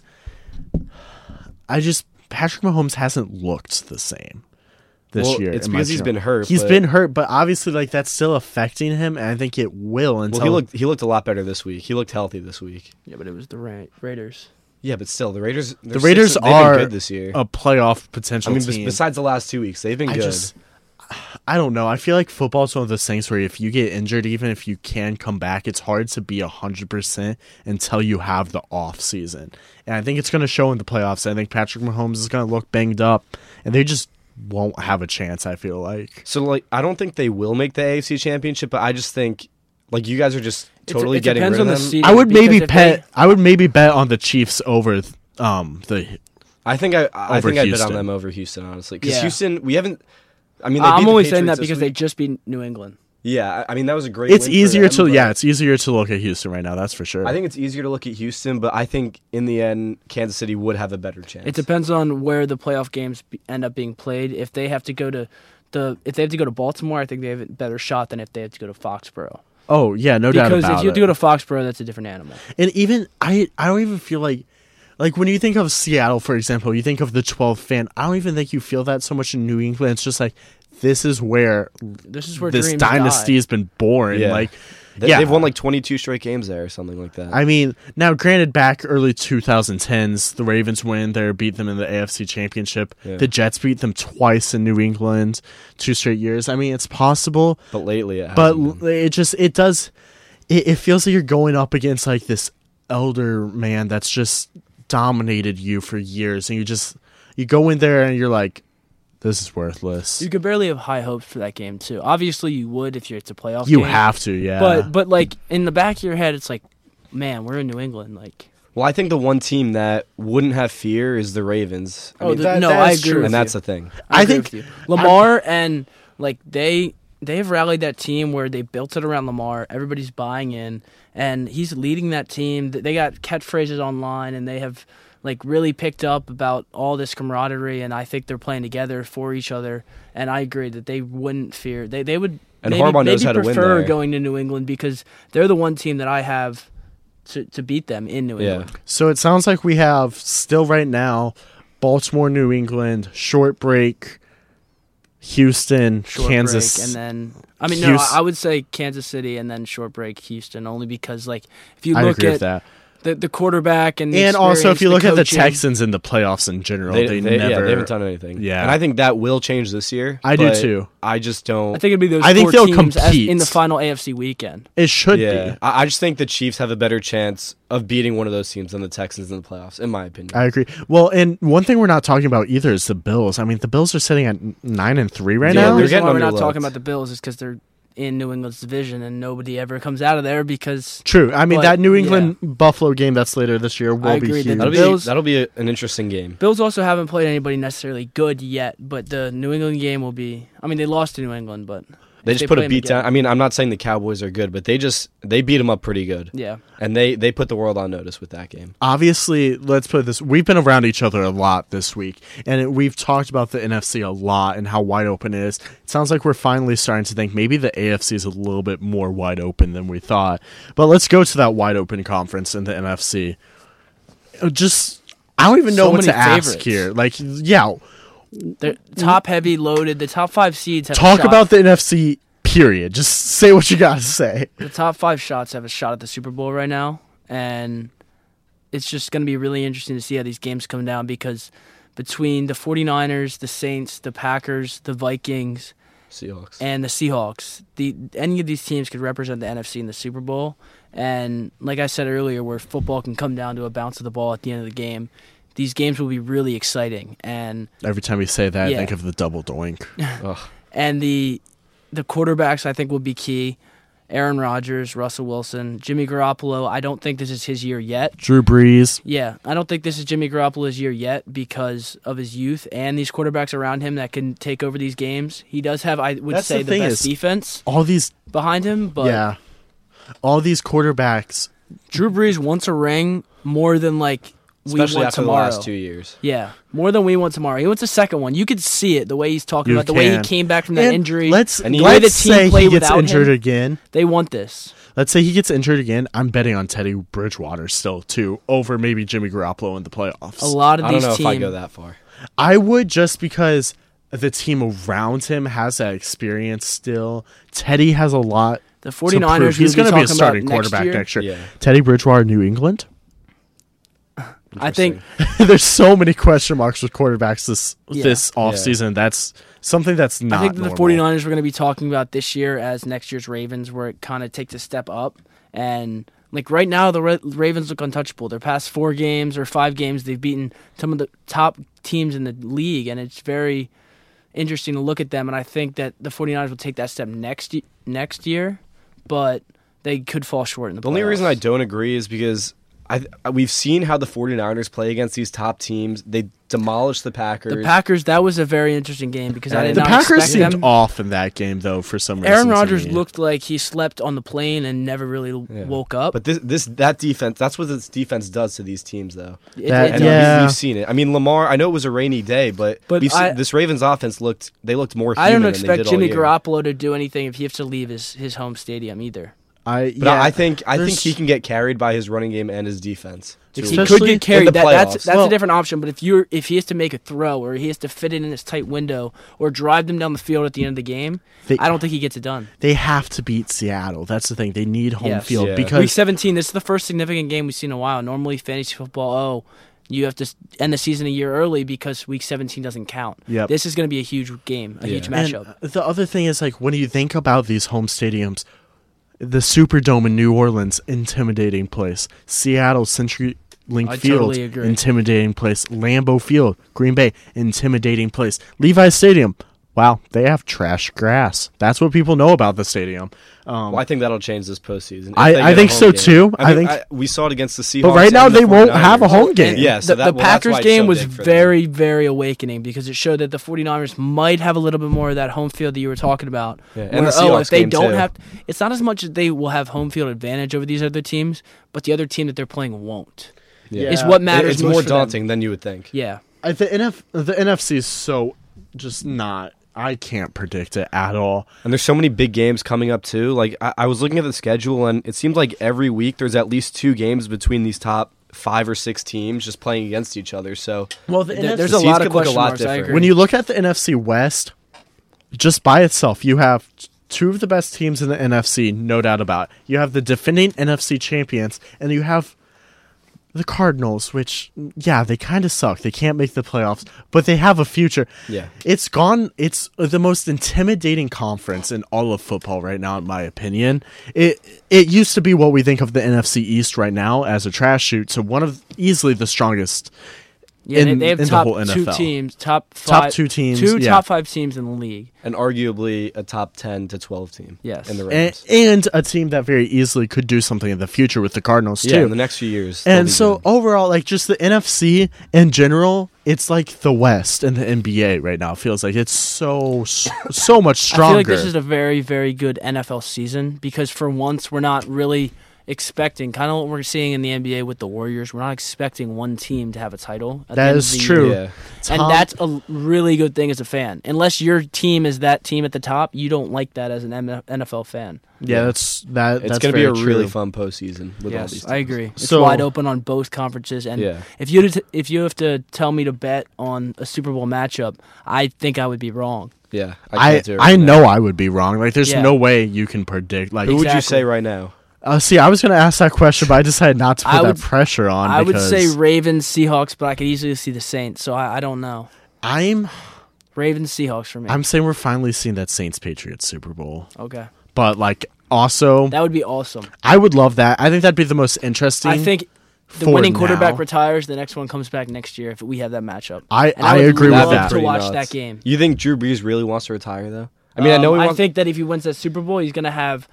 S1: I just, Patrick Mahomes hasn't looked the same this
S2: Well,
S1: year.
S2: it's
S1: in my
S2: because he's
S1: opinion.
S2: been hurt,
S1: He's
S2: but-
S1: been hurt, but obviously, like, that's still affecting him, and I think it will until.
S2: Well, he looked he looked a lot better this week. He looked healthy this week.
S3: Yeah, but it was the Ra- Raiders.
S2: Yeah, but still, the Raiders.
S1: the Raiders
S2: they've been
S1: are
S2: good this year.
S1: a playoff potential
S2: I mean, bes-
S1: team.
S2: besides the last two weeks, they've been
S1: I
S2: good.
S1: just, I don't know. I feel like football's one of those things where if you get injured, even if you can come back, it's hard to be one hundred percent until you have the off season. And I think it's going to show in the playoffs. I think Patrick Mahomes is going to look banged up, and they just won't have a chance, I feel like.
S2: So, like, I don't think they will make the A F C Championship, but I just think, like, you guys are just
S3: It's-
S2: totally
S3: it
S2: getting
S3: depends
S2: rid of
S3: on
S2: them.
S3: the seed.
S1: I would
S3: because
S1: maybe
S3: if
S1: bet
S3: they-
S1: I would maybe bet on the Chiefs over um the
S2: I think I, I
S1: Over
S2: think I bet on
S1: Houston.
S2: them over Houston, honestly, because
S3: Yeah.
S2: Houston, we haven't. I mean, they beat
S3: I'm
S2: the
S3: only saying that
S2: Patriots this
S3: because they
S2: week.
S3: just beat New England.
S2: Yeah, I I mean that was a great.
S1: it's
S2: win for
S1: easier
S2: them,
S1: to
S2: but
S1: yeah, it's easier to look at Houston right now, that's for sure.
S2: I think it's easier to look at Houston, but I think in the end, Kansas City would have a better chance.
S3: It depends on where the playoff games be- end up being played. If they have to go to the if they have to go to Baltimore, I think they have a better shot than if they have to go to Foxborough.
S1: Oh, yeah, no doubt
S3: Because
S1: about
S3: if you
S1: it.
S3: have to go to Foxborough, that's a different animal.
S1: And even I I don't even feel like like when you think of Seattle, for example, you think of the twelfth fan. I don't even think you feel that so much in New England. It's just like this is where
S3: This is where
S1: this
S3: dreams
S1: dynasty
S3: die.
S1: has been born.
S2: Yeah.
S1: Like
S2: They,
S1: yeah.
S2: They've won like twenty-two straight games there or something like that.
S1: I mean, now granted, back early twenty tens, the Ravens win there, beat them in the A F C Championship.
S2: Yeah.
S1: The Jets beat them twice in New England, two straight years. I mean, it's possible,
S2: but lately, it
S1: but
S2: hasn't been.
S1: l- it just it does. It, it feels like you're going up against like this elder man that's just dominated you for years, and you just you go in there and you're like, This is worthless.
S3: You could barely have high hopes for that game too. Obviously, you would if you're it's a playoff
S1: You
S3: game.
S1: have to, yeah.
S3: But but like in the back of your head, it's like, man, we're in New England. Like,
S2: Well, I think the one team that wouldn't have fear is the Ravens. I
S3: oh
S2: mean,
S3: the,
S1: that-
S3: no,
S1: that
S3: I
S1: is
S3: agree,
S1: true.
S3: with
S2: and
S3: you.
S2: that's the thing.
S3: I,
S1: I
S3: agree
S1: think-
S3: with you. Lamar and like they they have rallied that team where they built it around Lamar. Everybody's buying in, and he's leading that team. They got catchphrases online, and they have like really picked up about all this camaraderie. And I think they're playing together for each other. And I agree that they wouldn't fear. They they would
S2: And
S3: maybe,
S2: Harbaugh knows
S3: maybe
S2: how to win
S3: prefer
S2: there.
S3: going to New England because they're the one team that I have to to beat them in New
S2: Yeah.
S3: England.
S1: So it sounds like we have still right now Baltimore, New England, short break, Houston,
S3: Short
S1: Kansas.
S3: break, and then I mean no,
S1: Houston-
S3: I I would say Kansas City and then short break Houston only because like if you
S1: I
S3: look
S1: agree
S3: at
S1: with that.
S3: the the quarterback and the
S1: And also, if
S3: experience,
S1: you look at the
S3: coaching,
S1: Texans in the playoffs in general,
S2: They,
S1: they,
S2: they-
S1: never.
S2: yeah, they haven't done anything.
S1: Yeah.
S2: And I think that will change this year.
S1: I do
S2: but
S1: too.
S2: I just don't.
S3: I think it'd be those
S1: I think
S3: four
S1: they'll
S3: teams as-
S1: compete.
S3: in the final A F C weekend.
S1: It should
S2: yeah,
S1: be.
S2: I, I just think the Chiefs have a better chance of beating one of those teams than the Texans in the playoffs, in my opinion.
S1: I agree. Well, and one thing we're not talking about either is the Bills. I mean, the Bills are sitting at nine and three right
S2: Yeah,
S3: the
S1: now.
S3: only
S2: they're
S3: reason
S2: getting
S3: why we're not
S2: underlooked.
S3: talking about the Bills is because they're in New England's division and nobody ever comes out of there because
S1: True. I mean,
S3: But,
S1: that New England Buffalo game that's later this year will
S3: I
S1: be
S3: agree that
S1: huge.
S2: that'll be
S3: Bills-
S2: that'll be a, an interesting game.
S3: Bills also haven't played anybody necessarily good yet. But the New England game will be. I mean, they lost to New England, but
S2: They
S3: if
S2: just put
S3: play
S2: a
S3: 'em
S2: beat
S3: again-
S2: down. I mean, I'm not saying the Cowboys are good, but they just they beat them up pretty good,
S3: Yeah,
S2: and they they put the world on notice with that game.
S1: Obviously, let's put it this: we've been around each other a lot this week, and it, we've talked about the N F C a lot and how wide open it is. It sounds like we're finally starting to think maybe the A F C is a little bit more wide open than we thought. But let's go to that wide open conference in the N F C. Uh, Just, I don't even know
S3: So
S1: what to
S3: many
S1: ask
S3: favorites.
S1: here. Like, yeah,
S3: they're top heavy loaded. The top five seeds have a
S1: talk
S3: shot.
S1: about the N F C. Period. Just say what you gotta say.
S3: the top five shots have a shot at the Super Bowl right now, and it's just going to be really interesting to see how these games come down because between the 49ers, the Saints, the Packers, the Vikings,
S2: Seahawks.
S3: and the Seahawks, the any of these teams could represent the N F C in the Super Bowl. And like I said earlier, where football can come down to a bounce of the ball at the end of the game, these games will be really exciting. And
S1: Every time we say that,
S3: Yeah.
S1: think of the double doink.
S2: Ugh.
S3: and the the quarterbacks I think will be key. Aaron Rodgers, Russell Wilson, Jimmy Garoppolo. I don't think this is his year yet.
S1: Drew Brees.
S3: Yeah, I don't think this is Jimmy Garoppolo's year yet because of his youth and these quarterbacks around him that can take over these games. He does have, I would
S1: That's
S3: say,
S1: the
S3: the,
S1: thing
S3: best
S1: is-
S3: defense
S1: All these,
S3: behind him. But
S1: yeah, all these quarterbacks.
S3: Drew Brees wants a ring more than like we
S2: Especially
S3: want
S2: after
S3: tomorrow.
S2: the last two years.
S3: Yeah, more than we want tomorrow. He wants a second one. You could see it the way he's talking
S1: You
S3: about the way he
S1: can.
S3: came back from that
S1: And
S3: injury.
S1: Let's
S2: And he-
S1: let's
S3: The way the team
S1: say he
S3: played
S1: gets
S3: without
S1: injured
S3: him.
S1: again.
S3: They want this.
S1: Let's say he gets injured again. I'm betting on Teddy Bridgewater still too over maybe Jimmy Garoppolo in the playoffs.
S3: A lot of
S2: I don't
S3: these
S2: know
S3: teams.
S2: if I go that far.
S1: I would just because the team around him has that experience still. Teddy has a lot.
S3: The
S1: to prove.
S3: 49ers.
S1: He's
S3: going to
S1: be a starting quarterback
S3: next year.
S1: next year.
S2: Yeah.
S1: Teddy Bridgewater, New England.
S3: I think
S1: There's so many question marks with quarterbacks this
S3: Yeah.
S1: this offseason. That's something that's not
S3: I think that the
S1: normal.
S3: 49ers we're going to be talking about this year as next year's Ravens, where it kind of takes a step up. And like right now, the Ra- Ravens look untouchable. Their past four games or five games, they've beaten some of the top teams in the league, and it's very interesting to look at them. And I think that the 49ers will take that step next y- next year, but they could fall short in the
S2: The only
S3: playoffs.
S2: reason I don't agree is because I we've seen how the 49ers play against these top teams. They demolished the Packers.
S3: The Packers, that was a very interesting game because I
S2: And
S3: did
S1: The
S3: not
S1: Packers
S3: expect
S1: seemed
S3: them.
S1: off in that game though for some reason.
S3: Aaron
S1: to
S3: Rodgers
S1: me.
S3: looked like he slept on the plane and never really
S2: Yeah.
S3: woke up.
S2: But this this that defense, that's what this defense does to these teams, though.
S3: It-
S1: That-
S3: it
S2: And
S3: does.
S1: yeah.
S2: we, we've seen it. I mean, Lamar. I know it was a rainy day, but,
S3: But
S2: we've
S3: I-
S2: seen, this Ravens offense looked. They looked more human
S3: I don't
S2: than they
S3: expect
S2: did
S3: Jimmy
S2: all year.
S3: Garoppolo to do anything if he has to leave his, his home stadium either.
S1: I
S2: But
S1: yeah,
S2: I I think I think
S1: there's-
S2: he can get carried by his running game and his defense.
S3: He
S2: too.
S3: could
S1: Especially
S3: get carried.
S2: in the
S3: That, that's
S2: playoffs.
S3: that's
S1: Well-
S3: a different option. But if you're if he has to make a throw or he has to fit it in his tight window or drive them down the field at the end of the game,
S1: They-
S3: I don't think he gets it done.
S1: they have to beat Seattle. That's the thing. They need home
S3: Yes.
S1: field
S2: Yeah.
S1: because
S3: Week seventeen, this is the first significant game we've seen in a while. Normally, fantasy football, oh, you have to s- end the season a year early because week seventeen doesn't count.
S1: Yep.
S3: This is going to be a huge game, a
S2: Yeah.
S3: huge
S1: And
S3: matchup.
S1: the other thing is like when you think about these home stadiums, the Superdome in New Orleans, intimidating place. Seattle, Century Link
S3: I
S1: Field,
S3: totally agree.
S1: intimidating place. Lambeau Field, Green Bay, intimidating place. Levi's Stadium, wow, they have trash grass. That's what people know about the stadium. Um,
S2: Well, I think that'll change this postseason. If
S1: I-
S2: they
S1: I
S2: get a
S1: think
S2: home
S1: so,
S2: game.
S1: too.
S2: I,
S1: I
S2: think,
S1: think-
S2: I, we saw it against the Seahawks.
S1: but right now
S2: and the
S1: they won't have a
S2: 49ers.
S1: home game.
S2: Yeah, so
S3: the,
S2: that-
S3: the
S2: well, that's
S3: Packers
S2: why it's
S3: game
S2: so
S3: was
S2: big for them.
S3: very, very awakening because it showed that the 49ers might have a little bit more of that home field that you were talking about.
S2: Yeah, and
S3: where,
S2: the
S3: oh,
S2: Seahawks
S3: if they
S2: game,
S3: don't
S2: too.
S3: have, it's not as much that they will have home field advantage over these other teams, but the other team that they're playing won't.
S2: Yeah.
S3: Is
S1: Yeah.
S3: what matters.
S2: It's
S3: most
S2: more
S3: for them.
S2: daunting than you would think.
S3: Yeah.
S1: I, the, N F, the N F C is so just not. I can't predict it at all.
S2: And there's so many big games coming up too. Like I, I was looking at the schedule, and it seems like every week there's at least two games between these top five or six teams just playing against each other. So
S1: Well, the
S3: There-
S1: N F C
S3: there's
S2: the
S3: a
S2: seeds
S3: lot of
S2: could look a
S3: question
S2: lot
S3: marks. I
S2: different.
S3: agree.
S1: when you look at the N F C West, just by itself, you have two of the best teams in the N F C, no doubt about it. You have the defending N F C champions, and you have the Cardinals, which, yeah, they kind of suck. They can't make the playoffs, but they have a future.
S2: Yeah.
S1: It's gone. It's the most intimidating conference in all of football right now, in my opinion. It it used to be what we think of the N F C East right now as a trash shoot, so one of easily the strongest.
S3: Yeah,
S1: in-
S3: they, they have
S1: in the
S3: top
S1: whole N F L.
S3: two teams, top
S1: Top
S3: five,
S1: two teams,
S3: two
S1: yeah.
S3: top five teams in the league.
S2: and arguably a top ten to twelve team.
S3: Yes.
S2: in the
S1: And,
S2: Rams.
S1: and a team that very easily could do something in the future with the Cardinals
S2: Yeah,
S1: too.
S2: in the next few years. they'll
S1: And
S2: be
S1: so
S2: good.
S1: overall, like just the N F C in general, it's like the West and the N B A right now. It feels like it's so so much
S3: I
S1: stronger.
S3: feel like this is a very, very good N F L season because for once we're not really expecting, kind of what we're seeing in the N B A with the Warriors, we're not expecting one team to have a title. At the
S1: That
S3: end
S1: is
S3: of the
S1: true.
S3: year.
S2: yeah.
S3: And
S1: Tom-
S3: that's a really good thing as a fan. Unless your team is that team at the top, you don't like that as an M- N F L fan.
S1: yeah,
S2: Yeah.
S1: that's that.
S2: It's
S1: that's
S2: going to be a
S1: very
S2: really
S1: true.
S2: fun postseason with all these
S3: Yes,
S2: teams.
S3: I agree. It's
S1: So-
S3: wide open on both conferences, and
S2: Yeah.
S3: if you if you have to tell me to bet on a Super Bowl matchup, I think I would be wrong.
S2: Yeah,
S1: I
S2: can't do it
S1: I
S2: right
S1: know
S2: now.
S1: I would be wrong. Like, there's
S3: Yeah.
S1: no way you can predict. Like,
S2: Who would you
S3: Exactly.
S2: say right now?
S1: uh, see, I was gonna ask that question, but I decided not to put
S3: I
S1: that
S3: would-
S1: pressure on.
S3: I would
S1: because
S3: say Ravens, Seahawks, but I could easily see the Saints. So I, I don't know.
S1: I'm
S3: Ravens, Seahawks for me.
S1: I'm saying we're finally seeing that Saints Patriots Super Bowl.
S3: okay,
S1: But like, also,
S3: that would be awesome.
S1: I would love that. I think that'd be the most interesting.
S3: I think the
S1: for
S3: winning quarterback
S1: now.
S3: retires. The next one comes back next year if we have that matchup.
S1: I
S3: And
S1: I
S3: would
S1: agree with
S3: love
S1: that.
S3: to
S2: Pretty
S3: watch
S2: nuts.
S3: that game.
S2: You think Drew Brees really wants to retire though? I mean, I know
S3: Um,
S2: he
S3: I
S2: wants.
S3: think that if he wins that Super Bowl, he's going to have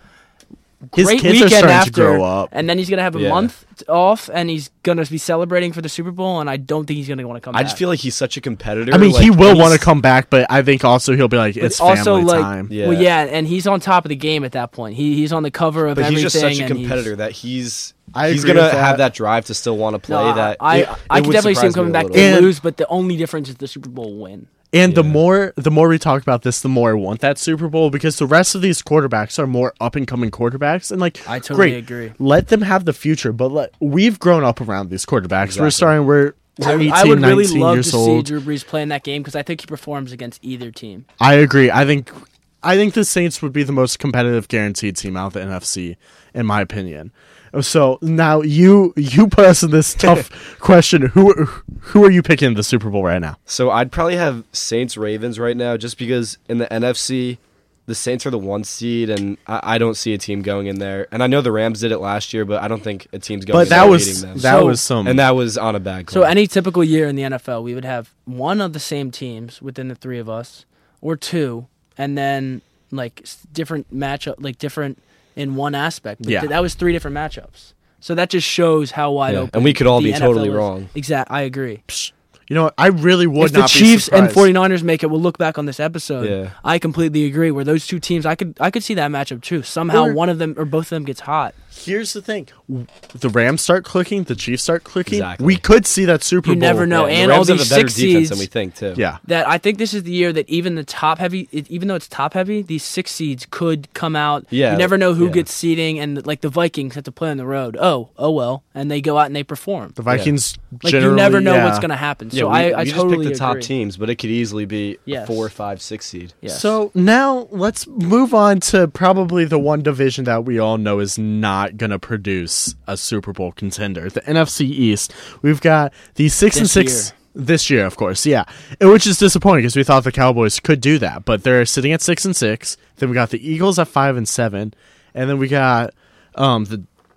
S1: His
S3: great
S1: kids are
S3: weekend
S1: starting
S3: after,
S1: to grow up.
S3: and then he's going to have a
S2: Yeah.
S3: month t- off, and he's going to be celebrating for the Super Bowl. And I don't think he's going to want to come
S2: I
S3: back.
S2: just feel like he's such a competitor.
S1: I mean, he
S2: like,
S1: will
S2: and
S1: want to
S2: he's-
S1: come back, but I think also he'll be like,
S3: But
S1: it's
S3: also,
S1: family
S3: like,
S1: time.
S2: Yeah.
S3: Well, yeah, and he's on top of the game at that point. He he's on the cover of
S2: But
S3: everything.
S2: he's just such a
S3: and he's-
S2: competitor that he's
S1: I
S2: he's
S1: agree
S2: gonna
S1: with that.
S2: have that drive to still want to play.
S3: No,
S2: that
S3: I
S2: it-
S3: I, I
S2: it
S3: could
S2: would
S3: definitely see him
S2: surprise me
S3: coming
S2: a
S3: back
S2: little.
S3: to
S1: And-
S3: lose, but the only difference is the Super Bowl win.
S1: And the
S2: Yeah.
S1: more the more we talk about this, the more I want that Super Bowl because the rest of these quarterbacks are more up and coming quarterbacks, and like
S3: I totally
S1: great,
S3: agree.
S1: let them have the future. But let, we've grown up around these quarterbacks. We're
S2: Exactly.
S1: starting. We're we're
S3: I,
S1: eighteen,
S3: I would really
S1: nineteen
S3: love
S1: years
S3: to
S1: old.
S3: see Drew Brees play in that game because I think he performs against either team.
S1: I agree. I think I think the Saints would be the most competitive guaranteed team out of the N F C, in my opinion. So now you you put us in this tough question. Who who are you picking in the Super Bowl right now?
S2: So I'd probably have Saints Ravens right now, just because in the N F C, the Saints are the one seed, and I, I don't see a team going in there. And I know the Rams did it last year, but I don't think a team's going.
S1: But
S2: in
S1: that
S2: there
S1: was
S2: beating them.
S1: that
S3: So-
S1: was some.
S2: and that was on a bad.
S3: So
S2: call.
S3: any typical year in the N F L, we would have one of the same teams within the three of us, or two, and then like s- different matchup, like different in one aspect. But
S1: Yeah.
S3: th- that was three different matchups. So that just shows how wide
S2: Yeah,
S3: open.
S2: and we could all
S3: the
S2: be
S3: N F L
S2: totally
S3: is.
S2: wrong.
S3: Exact. I agree.
S1: you know what? I really would
S3: if the
S1: not be
S3: Chiefs and
S1: surprised.
S3: 49ers make it, we'll look back on this episode.
S2: Yeah.
S3: I completely agree. Where those two teams, I could I could see that matchup too. Somehow
S1: Or-
S3: one of them or both of them gets hot.
S1: Here's the thing: the Rams start clicking, the Chiefs start clicking.
S2: Exactly.
S1: We could see that Super
S3: You
S1: Bowl.
S3: never know.
S2: Yeah,
S3: and
S2: the
S3: all
S2: Rams have
S3: these
S2: a better
S3: six
S2: defense
S3: seeds
S2: than we think too.
S1: Yeah,
S3: that I think this is the year that even the top heavy, it- even though it's top heavy, these six seeds could come out.
S2: Yeah,
S3: you never know who
S2: yeah.
S3: gets seeding, and like the Vikings have to play on the road. Oh, oh well, and they go out and they perform.
S1: the Vikings.
S3: Like you
S1: generally,
S3: never know
S1: yeah.
S3: what's going to happen.
S2: Yeah,
S3: So
S2: we,
S3: I,
S2: we
S3: I
S2: just
S3: totally
S2: picked the top
S3: agree.
S2: teams, but it could easily be
S3: Yes.
S2: a four, five, six seed.
S3: Yes.
S1: So now let's move on to probably the one division that we all know is not going to produce a Super Bowl contender, the N F C East. We've got the six and
S3: This
S1: six
S3: year.
S1: this year, of course, yeah, And which is disappointing because we thought the Cowboys could do that, but they're sitting at six and six. Then we got the Eagles at five and seven, and then we got um the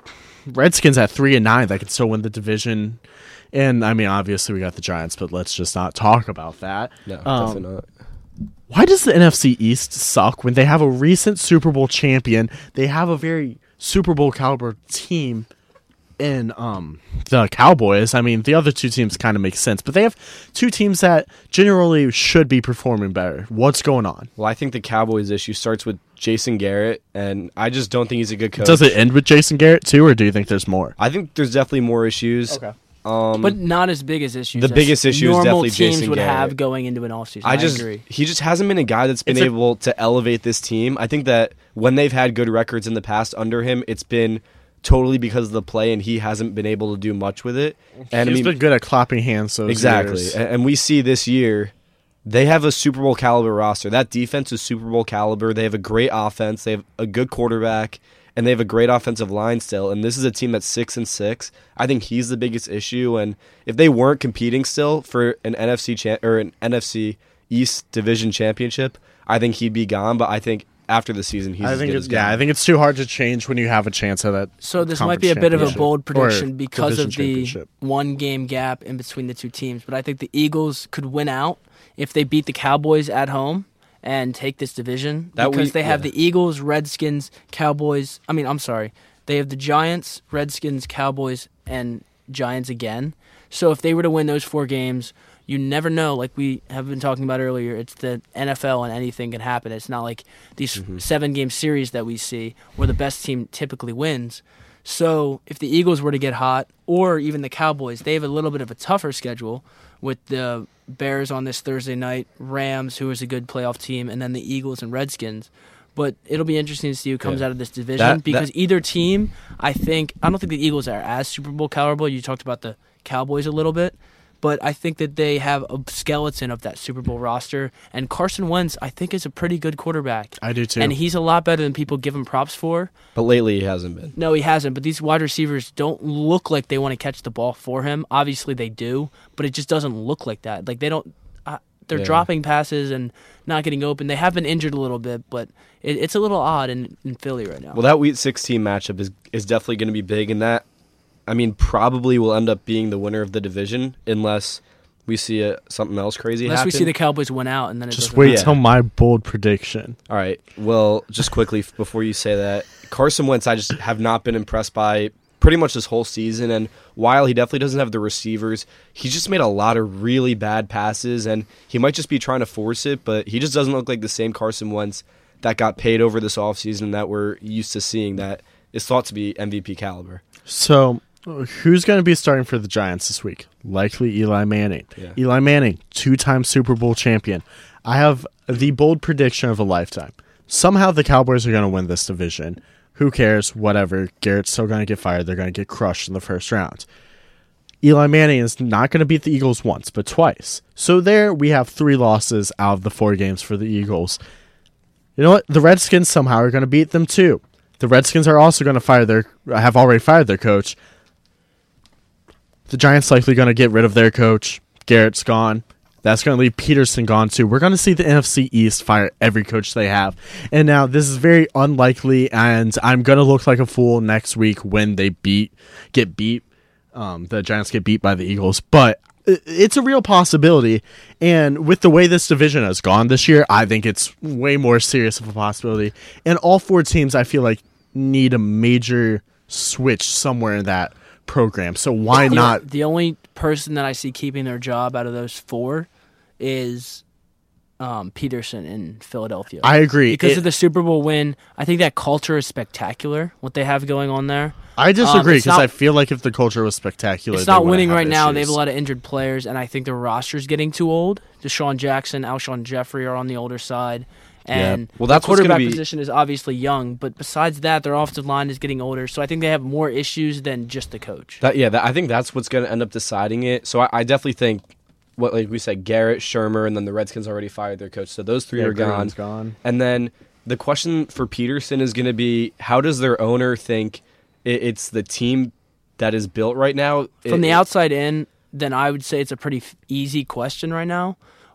S1: Redskins at three and nine that could still win the division. And I mean, obviously we got the Giants, but let's just not talk about that.
S2: No,
S1: Um,
S2: definitely not.
S1: Why does the N F C East suck when they have a recent Super Bowl champion? They have a very Super Bowl caliber team in um, the Cowboys. I mean, the other two teams kind of make sense, but they have two teams that generally should be performing better. What's going on?
S2: Well, I think the Cowboys issue starts with Jason Garrett, and I just don't think he's a good coach.
S1: Does it end with Jason Garrett too, or do you think there's more?
S2: I think there's definitely more issues.
S1: Okay.
S2: Um,
S3: But not as big as issues.
S2: The
S3: as
S2: biggest issue is
S3: normal
S2: definitely
S3: teams
S2: Jason
S3: would
S2: Garrett.
S3: have going into an offseason. I,
S2: I just
S3: agree.
S2: he just hasn't been a guy that's been
S1: It's a-
S2: able to elevate this team. I think that when they've had good records in the past under him, it's been totally because of the play, and he hasn't been able to do much with it. And
S1: He's
S2: I mean,
S1: been good at clapping hands. Those
S2: exactly.
S1: years.
S2: And and we see this year, they have a Super Bowl caliber roster. That defense is Super Bowl caliber. They have a great offense. They have a good quarterback, and they have a great offensive line still. And this is a team that's six and six. I think he's the biggest issue. And if they weren't competing still for an N F C cha- or an N F C East Division championship, I think he'd be gone. But I think after the season, he's
S1: I
S2: as
S1: think
S2: good
S1: it's
S2: as
S1: yeah.
S2: gone.
S1: I think it's too hard to change when you have a chance at that.
S3: So this
S1: conference
S3: might be a bit of a
S1: championship.
S3: bold
S1: Or
S3: prediction because
S1: division
S3: of the
S1: championship.
S3: one game gap in between the two teams, but I think the Eagles could win out if they beat the Cowboys at home and take this division
S2: That
S3: because
S2: we-
S3: they have
S2: yeah.
S3: the Eagles, Redskins, Cowboys. I mean, I'm sorry. They have the Giants, Redskins, Cowboys, and Giants again. So if they were to win those four games, you never know. Like we have been talking about earlier, it's the N F L and anything can happen. It's not like these
S2: Mm-hmm.
S3: seven-game series that we see where the best team typically wins. So if the Eagles were to get hot, or even the Cowboys, they have a little bit of a tougher schedule with the Bears on this Thursday night, Rams, who is a good playoff team, and then the Eagles and Redskins. But it'll be interesting to see who comes
S2: Yeah.
S3: out of this division
S2: That-
S3: because
S2: that-
S3: either team, I think, I don't think the Eagles are as Super Bowl caliber. You talked about the Cowboys a little bit, but I think that they have a skeleton of that Super Bowl roster. And Carson Wentz, I think, is a pretty good quarterback.
S1: I do too.
S3: And he's a lot better than people give him props for.
S2: But lately, he hasn't been.
S3: No, he hasn't. But these wide receivers don't look like they want to catch the ball for him. Obviously, they do, but it just doesn't look like that. Like they don't. Uh, they're
S2: Yeah.
S3: dropping passes and not getting open. They have been injured a little bit, but it, it's a little odd in, in Philly right now.
S2: Well, that Week sixteen matchup is is definitely going to be big, and that, I mean, probably will end up being the winner of the division unless we see a, something else crazy
S3: Unless
S2: happen.
S3: we see the Cowboys win out, and then it
S1: Just
S3: doesn't
S1: wait
S3: matter.
S1: till my bold prediction.
S2: All right. Well, just quickly f- before you say that, Carson Wentz, I just have not been impressed by pretty much this whole season. And while he definitely doesn't have the receivers, he's just made a lot of really bad passes, and he might just be trying to force it, but he just doesn't look like the same Carson Wentz that got paid over this offseason that we're used to seeing that is thought to be M V P caliber.
S1: So, who's going to be starting for the Giants this week? Likely Eli Manning.
S2: Yeah.
S1: Eli Manning, two-time Super Bowl champion. I have the bold prediction of a lifetime. Somehow the Cowboys are going to win this division. Who cares? Whatever. Garrett's still going to get fired. They're going to get crushed in the first round. Eli Manning is not going to beat the Eagles once, but twice. So there we have three losses out of the four games for the Eagles. You know what? The Redskins somehow are going to beat them too. The Redskins are also going to fire their have already fired their coach. The Giants likely going to get rid of their coach. Garrett's gone. That's going to leave Peterson gone too. We're going to see the N F C East fire every coach they have. And now this is very unlikely, and I'm going to look like a fool next week when they beat get beat. Um, the Giants get beat by the Eagles, but i- it's a real possibility. And with the way this division has gone this year, I think it's way more serious of a possibility. And all four teams, I feel like, need a major switch somewhere in that program. So why not?
S3: The only person that I see keeping their job out of those four is um, Peterson in Philadelphia.
S1: I agree.
S3: Because
S1: It-
S3: of the Super Bowl win, I think that culture is spectacular, what they have going on there.
S1: I disagree
S3: um, it's
S1: because
S3: not-
S1: I feel like if the culture was spectacular,
S3: It's
S1: they
S3: not
S1: wouldn't
S3: winning
S1: have
S3: right now. They have a
S1: issues.
S3: lot of injured players, and I think the roster's getting too old. Deshaun Jackson, Alshon Jeffrey are on the older side. And
S2: Well, that's
S3: the
S2: what's gonna
S3: quarterback
S2: be-
S3: position is obviously young, but besides that, their offensive line is getting older. So I think they have more issues than just the coach.
S2: That, yeah, that, I think that's what's going to end up deciding it. So I, I definitely think, what like we said, Garrett, Shermer, and then the Redskins already fired their coach. So those three
S1: Yeah,
S2: are gone.
S1: Green's gone.
S2: And then the question for Peterson is going to be, how does their owner think it, it's the team that is built right now?
S3: From
S2: It-
S3: the outside in, then I would say it's a pretty f- easy question right now.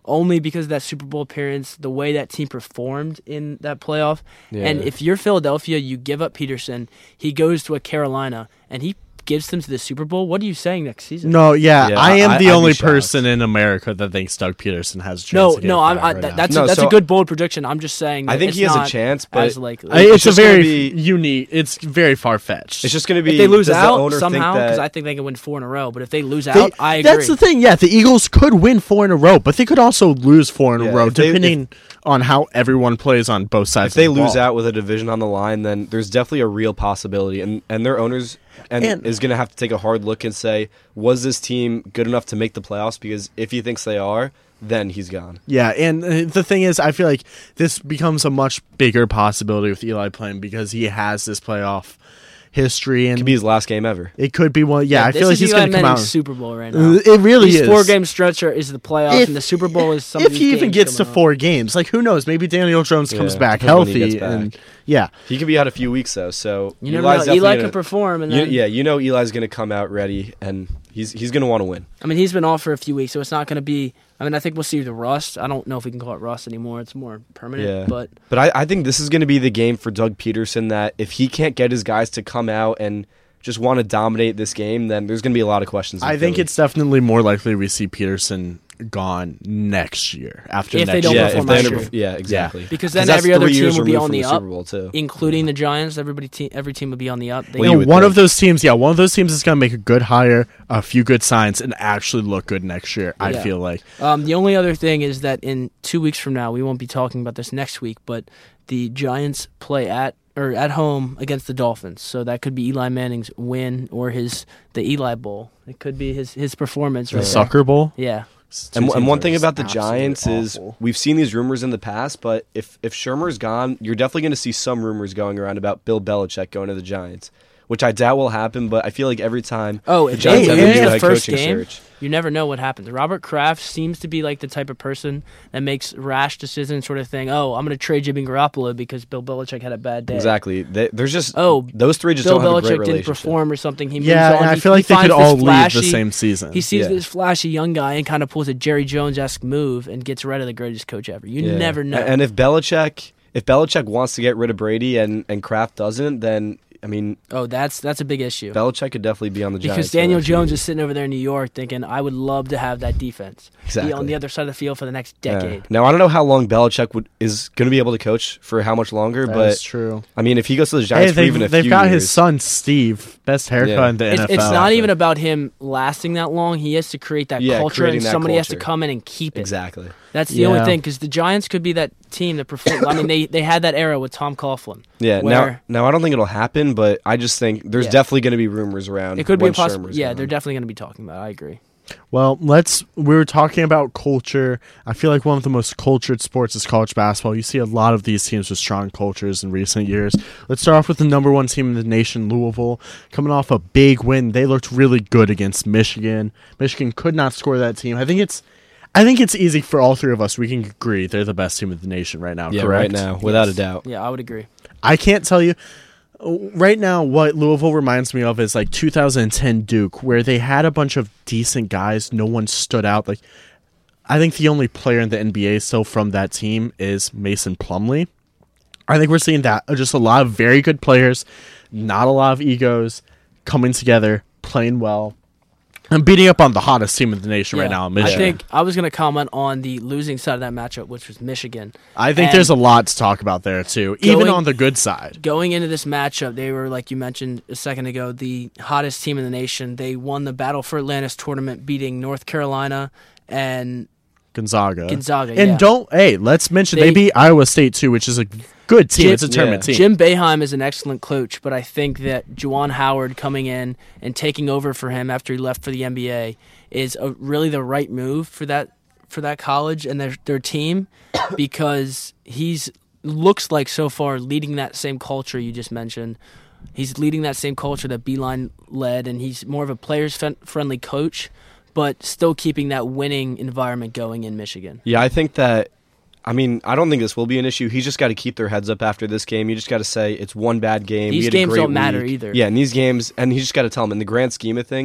S3: only because of that Super Bowl appearance, the way that team performed in that playoff.
S2: Yeah.
S3: And if you're Philadelphia, you give up Peterson, he goes to a Carolina, and he gives them to the Super Bowl. What are you saying next season?
S1: No, yeah,
S2: Yeah,
S1: I am
S2: I-
S1: the
S2: I'd be
S1: only
S2: shocked.
S1: person in America that thinks Doug Peterson has a chance.
S3: No,
S1: to get
S3: no, I'm,
S1: fired
S3: I,
S1: right
S3: that,
S1: now.
S3: that's
S2: No,
S3: a, that's
S2: so-
S3: a good bold prediction. I'm just saying.
S2: I
S3: that
S2: think
S3: it's
S2: he has a
S3: not
S2: chance, but
S3: as likely.
S1: I- it's,
S2: It's
S1: a
S2: just gonna
S1: very
S2: be-
S1: unique. It's very far fetched.
S2: It's just going to be
S3: if they lose
S2: does the
S3: out
S2: owner think
S3: somehow, because
S2: that-
S3: I think they can win four in a row. But if they lose
S1: They-
S3: out, I agree.
S1: That's the thing. Yeah, the Eagles could win four in a row, but they could also lose four in
S2: Yeah,
S1: a row,
S2: if they-
S1: depending on how everyone plays on both sides.
S2: if they
S1: of the
S2: lose
S1: ball.
S2: out with a division on the line, then there's definitely a real possibility, and and their owners and,
S1: And-
S2: is going to have to take a hard look and say, was this team good enough to make the playoffs? Because if he thinks they are, then he's gone.
S1: Yeah, and uh, the thing is, I feel like this becomes a much bigger possibility with Eli playing because he has this playoff history, and
S2: Could be his last game ever.
S1: it could be one. Yeah, I
S3: this
S1: feel like
S3: is
S1: he's
S3: Eli
S1: going to come out.
S3: Manning's Super Bowl right now.
S1: It really
S3: These
S1: is.
S3: four game stretch are, is the playoffs,
S1: If-
S3: and the Super Bowl is some
S1: if
S3: of these
S1: he even
S3: games
S1: gets to
S3: coming up.
S1: four games, like who knows? Maybe Daniel Jones comes
S2: Yeah,
S1: back
S2: depends when he
S1: healthy,
S2: gets back.
S1: and yeah,
S2: He could be out a few weeks though, so
S3: You never
S2: Eli's
S3: know.
S2: definitely
S3: Eli
S2: gonna-
S3: could perform, and
S2: you-
S3: then
S2: yeah, you know Eli's going to come out ready, and he's he's going to want to win.
S3: I mean, he's been off for a few weeks, so it's not going to be. I mean, I think we'll see the rust. I don't know if we can call it rust anymore. It's more permanent.
S2: Yeah.
S3: But
S2: But I, I think this is going to be the game for Doug Peterson that if he can't get his guys to come out and just want to dominate this game, then there's going to be a lot of questions. in
S1: I think
S2: Philly.
S1: it's definitely more likely we see Peterson gone next year after
S3: If
S1: next
S3: they don't
S1: year.
S2: yeah,
S3: perform
S2: if they
S3: last
S2: under-
S3: year.
S2: yeah, exactly.
S3: because then
S2: that's
S3: every other
S2: three
S3: team
S2: years
S3: will be
S2: removed
S3: on
S2: from
S3: the
S2: the
S3: up,
S2: Super Bowl too.
S3: including the Giants. Everybody, te- every team will be on the up. They
S2: Well,
S1: You
S2: you
S1: know,
S2: would
S1: one
S2: think.
S1: of those teams, yeah, one of those teams is going to make a good hire, a few good signs, and actually look good next year. I
S3: Yeah.
S1: feel like.
S3: Um, the only other thing is that in two weeks from now, we won't be talking about this next week, but the Giants play at or at home against the Dolphins. So that could be Eli Manning's win or his the Eli Bowl. It could be his his performance.
S1: The
S3: Right there.
S1: Sucker Bowl.
S3: Yeah.
S2: And, and one thing
S1: Teams are
S2: about the
S1: absolutely
S2: Giants is
S1: awful.
S2: we've seen these rumors in the past, but if if Shermer's gone, you're definitely going to see some rumors going around about Bill Belichick going to the Giants, which I doubt will happen. But I feel like every time
S3: Oh,
S2: the
S3: if
S2: Giants
S3: they
S2: have a
S3: lose
S2: new
S3: the
S2: head
S3: first
S2: coaching
S3: game,
S2: search,
S3: you never know what happens. Robert Kraft seems to be like the type of person that makes rash decisions, sort of thing. Oh, I'm going to trade Jimmy Garoppolo because Bill Belichick had a bad day.
S2: exactly, they, there's just
S3: Oh,
S2: those three just
S3: Bill
S2: don't have a great
S3: Belichick didn't
S2: relationship.
S3: perform or something. He
S1: Yeah,
S3: moves on.
S1: and I
S3: He-
S1: feel
S3: he
S1: like they could
S3: finds this
S1: all leave the
S3: flashy-
S1: same season.
S3: He sees
S2: Yeah.
S3: this flashy young guy and kind of pulls a Jerry Jones-esque move and gets rid of the greatest coach ever. You
S2: Yeah.
S3: never know.
S2: A- And if Belichick, if Belichick wants to get rid of Brady and and Kraft doesn't, then I mean,
S3: oh, that's that's a big issue.
S2: Belichick could definitely be on the Giants
S3: Because
S2: for the
S3: Daniel
S2: next few
S3: Jones
S2: years.
S3: is sitting over there in New York thinking, I would love to have that defense. Be on
S2: Exactly.
S3: the other side of the field for the next
S2: Yeah.
S3: decade.
S2: Now I don't know how long Belichick would, is going to be able to coach for how much longer,
S1: That
S2: but
S1: is true.
S2: I mean, if he goes to the
S1: Hey,
S2: Giants for
S1: they've,
S2: even a
S1: they've
S2: few
S1: got
S2: years,
S1: his son Steve, best haircut
S2: Yeah.
S1: in the
S3: It's,
S1: N F L.
S3: it's not even about him lasting that long. He has to create that
S2: Yeah,
S3: culture, and
S2: creating that
S3: somebody has to
S2: culture.
S3: come in and keep it.
S2: exactly.
S3: That's the only
S1: Yeah.
S3: thing, because the Giants could be that team that performed. I mean, they, they had that era with Tom Coughlin.
S2: Yeah. Now,
S3: Where-
S2: now I don't think it'll happen, but I just think there's
S3: Yeah.
S2: definitely going to be rumors around.
S3: It could be
S2: when
S3: a possible.
S2: Shermer's
S3: Yeah,
S2: gone.
S3: they're definitely going to be talking about it. I agree.
S1: Well, let's. We were talking about culture. I feel like one of the most cultured sports is college basketball. You see a lot of these teams with strong cultures in recent years. Let's start off with the number one team in the nation, Louisville, coming off a big win. They looked really good against Michigan. Michigan could not score that team. I think it's. I think it's easy for all three of us. We can agree they're the best team in the nation right now.
S2: Yeah,
S1: correct?
S2: right now, without
S3: Yes.
S2: a doubt.
S3: Yeah, I would agree.
S1: I can't tell you. Right now, what Louisville reminds me of is like two thousand ten Duke, where they had a bunch of decent guys. No one stood out. Like, I think the only player in the N B A still from that team is Mason Plumlee. I think we're seeing that just a lot of very good players, not a lot of egos, coming together, playing well, and beating up on the hottest team in the nation right
S3: Yeah.
S1: now, Michigan.
S3: I think I was going to comment on the losing side of that matchup, which was Michigan.
S1: I think
S3: and-
S1: there's a lot to talk about there too, even
S3: Going-
S1: on the good side.
S3: Going into this matchup, they were, like you mentioned a second ago, the hottest team in the nation. They won the Battle for Atlantis tournament, beating North Carolina and
S1: Gonzaga.
S3: Gonzaga.
S1: And
S3: yeah.
S1: don't, hey, let's mention they,
S3: They-
S1: beat Iowa State too, which is a good team.
S3: Jim-
S1: it's a tournament
S2: yeah.
S1: team.
S3: Jim Boeheim is an excellent coach, but I think that Juwan Howard coming in and taking over for him after he left for the N B A is a, really the right move for that for that college and their their team, because he's looks like so far leading that same culture you just mentioned. He's leading that same culture that Beeline led, and he's more of a players friendly coach, but still keeping that winning environment going in Michigan.
S2: Yeah, I think that. I mean, I don't think this will be an issue. He's just got to keep their heads up after this game. You just got to say it's one bad game.
S3: These
S2: We had a
S3: games
S2: great
S3: don't matter
S2: week.
S3: either.
S2: Yeah, in these games, and you just got to tell them in the grand scheme of thing,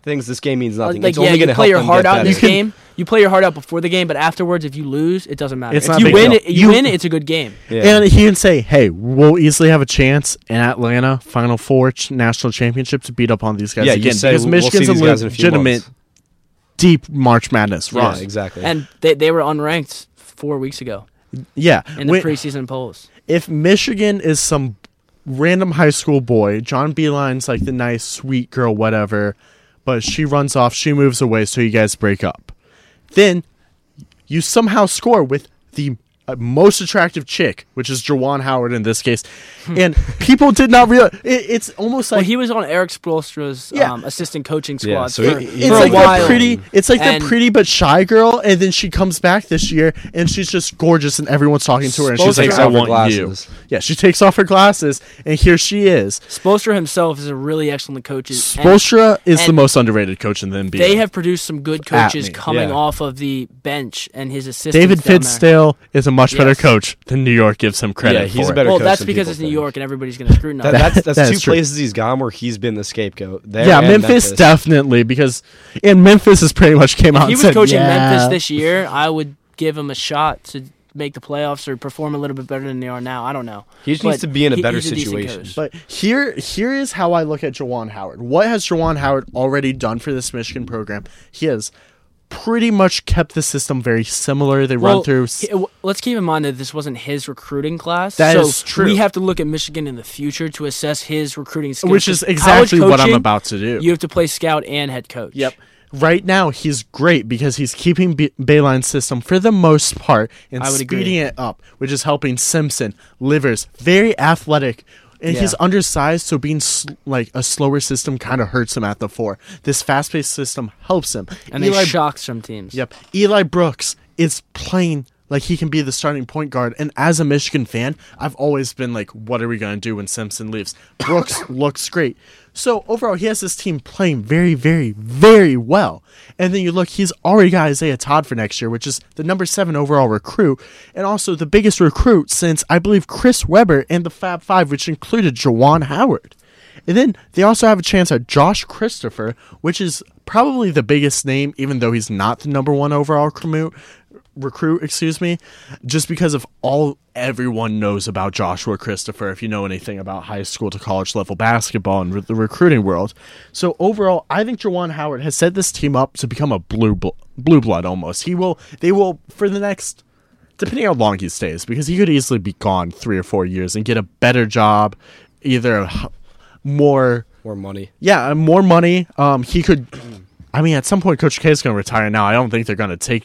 S2: things, this game means nothing.
S3: Like,
S2: it's
S3: yeah,
S2: only going
S3: you
S2: to
S3: play
S2: help
S3: your
S2: them
S3: heart
S2: get
S3: out in
S2: better.
S3: this game. You play your heart out before the game, but afterwards, if you lose, it doesn't matter.
S1: It's
S3: if
S1: not a
S3: you
S1: big
S3: win,
S1: deal.
S3: it, you,
S1: You-
S3: win, it's a good game.
S2: Yeah.
S1: And he can say, hey, we'll easily have a chance in Atlanta, Final Four ch- national championship to beat up on these guys
S2: Yeah, you
S1: again.
S2: say,
S1: because
S2: we'll see
S1: Michigan's
S2: these
S1: a
S2: guys in a few
S1: legitimate,
S2: months.
S1: deep March Madness run.
S2: Yeah, exactly.
S3: And they they were unranked four weeks ago
S1: Yeah.
S3: in the
S1: When-
S3: preseason polls.
S1: if Michigan is some random high school boy, John Beeline's like the nice, sweet girl, whatever, but she runs off, she moves away, so you guys break up. Then you somehow score with the uh, most attractive chick, which is Jawan Howard in this case, and people did not realize it, it's almost like
S3: Well, he was on Eric Spoelstra's
S1: Yeah.
S3: um, assistant coaching squad
S2: Yeah, so
S3: for,
S2: he-
S3: for
S2: he's
S1: it's
S3: a
S1: like
S3: while.
S1: the pretty. It's like
S3: And-
S1: the pretty but shy girl, and then she comes back this year, and she's just gorgeous, and everyone's talking to her, and she's
S2: Spoelstra
S1: like,
S2: takes
S1: "I
S2: off her
S1: want you."
S2: glasses.
S1: Yeah, she takes off her glasses, and here she is.
S3: Spoelstra himself is a really excellent coach. and
S1: Spoelstra is the
S3: and
S1: most underrated coach in the N B A.
S3: They have produced some good
S1: At
S3: coaches
S1: me.
S3: coming
S2: Yeah.
S3: off of the bench, and his assistants
S1: David
S3: down there.
S1: Fitzdale is a much better
S3: Yes.
S1: coach than New York gives him credit
S2: Yeah, he's
S1: for.
S2: a better
S3: Well,
S2: coach
S3: that's
S2: than
S3: because
S2: people
S3: it's New
S2: think.
S3: York, and everybody's going to scrutinize.
S2: That, that's that's
S1: That
S2: two
S1: is true.
S2: places he's gone where he's been the scapegoat. There
S1: Yeah,
S2: and
S1: Memphis, definitely, because and Memphis has pretty much came out
S3: If he
S1: and
S3: was
S1: said,
S3: coaching
S1: yeah.
S3: Memphis this year, I would give him a shot to make the playoffs or perform a little bit better than they are now. I don't know.
S2: He just
S3: But
S2: needs to be in a
S3: he-
S2: better
S3: he's a decent
S2: situation.
S3: coach.
S1: But here, here is how I look at Jawan Howard. What has Jawan Howard already done for this Michigan program? He has pretty much kept the system very similar. They
S3: Well,
S1: run through.
S3: he- w- let's keep in mind that this wasn't his recruiting class.
S1: That
S3: so
S1: is true.
S3: We have to look at Michigan in the future to assess his recruiting skills.
S1: Which is
S3: 'Cause
S1: exactly
S3: college
S1: what I'm
S3: coaching,
S1: about to do.
S3: You have to play scout and head coach.
S1: Yep. Right now, he's great because he's keeping B- Bayline's system for the most part and
S3: I would agree.
S1: speeding it up, which is helping Simpson, Livers, very athletic. And
S3: Yeah.
S1: he's undersized, so being sl- like a slower system kind of hurts him at the four. This fast-paced system helps him.
S3: And
S1: Eli
S3: they shocked some teams.
S1: Yep. Eli Brooks is playing like he can be the starting point guard. And as a Michigan fan, I've always been like, what are we going to do when Simpson leaves? Brooks looks great. So overall, he has this team playing very, very, very well. And then you look, he's already got Isaiah Todd for next year, which is the number seven overall recruit. And also the biggest recruit since, I believe, Chris Webber and the Fab Five, which included Jawan Howard. And then they also have a chance at Josh Christopher, which is probably the biggest name, even though he's not the number one overall recruit, recruit, excuse me, just because of all everyone knows about Joshua Christopher, if you know anything about high school to college level basketball and re- the recruiting world. So overall, I think Jawan Howard has set this team up to become a blue bl- blue blood almost. He will, they will, for the next, depending how long he stays, because he could easily be gone three or four years and get a better job, either a h- more,
S2: More money.
S1: yeah, uh, more money. Um, he could, I mean, at some point, Coach K is going to retire now. I don't think they're going to take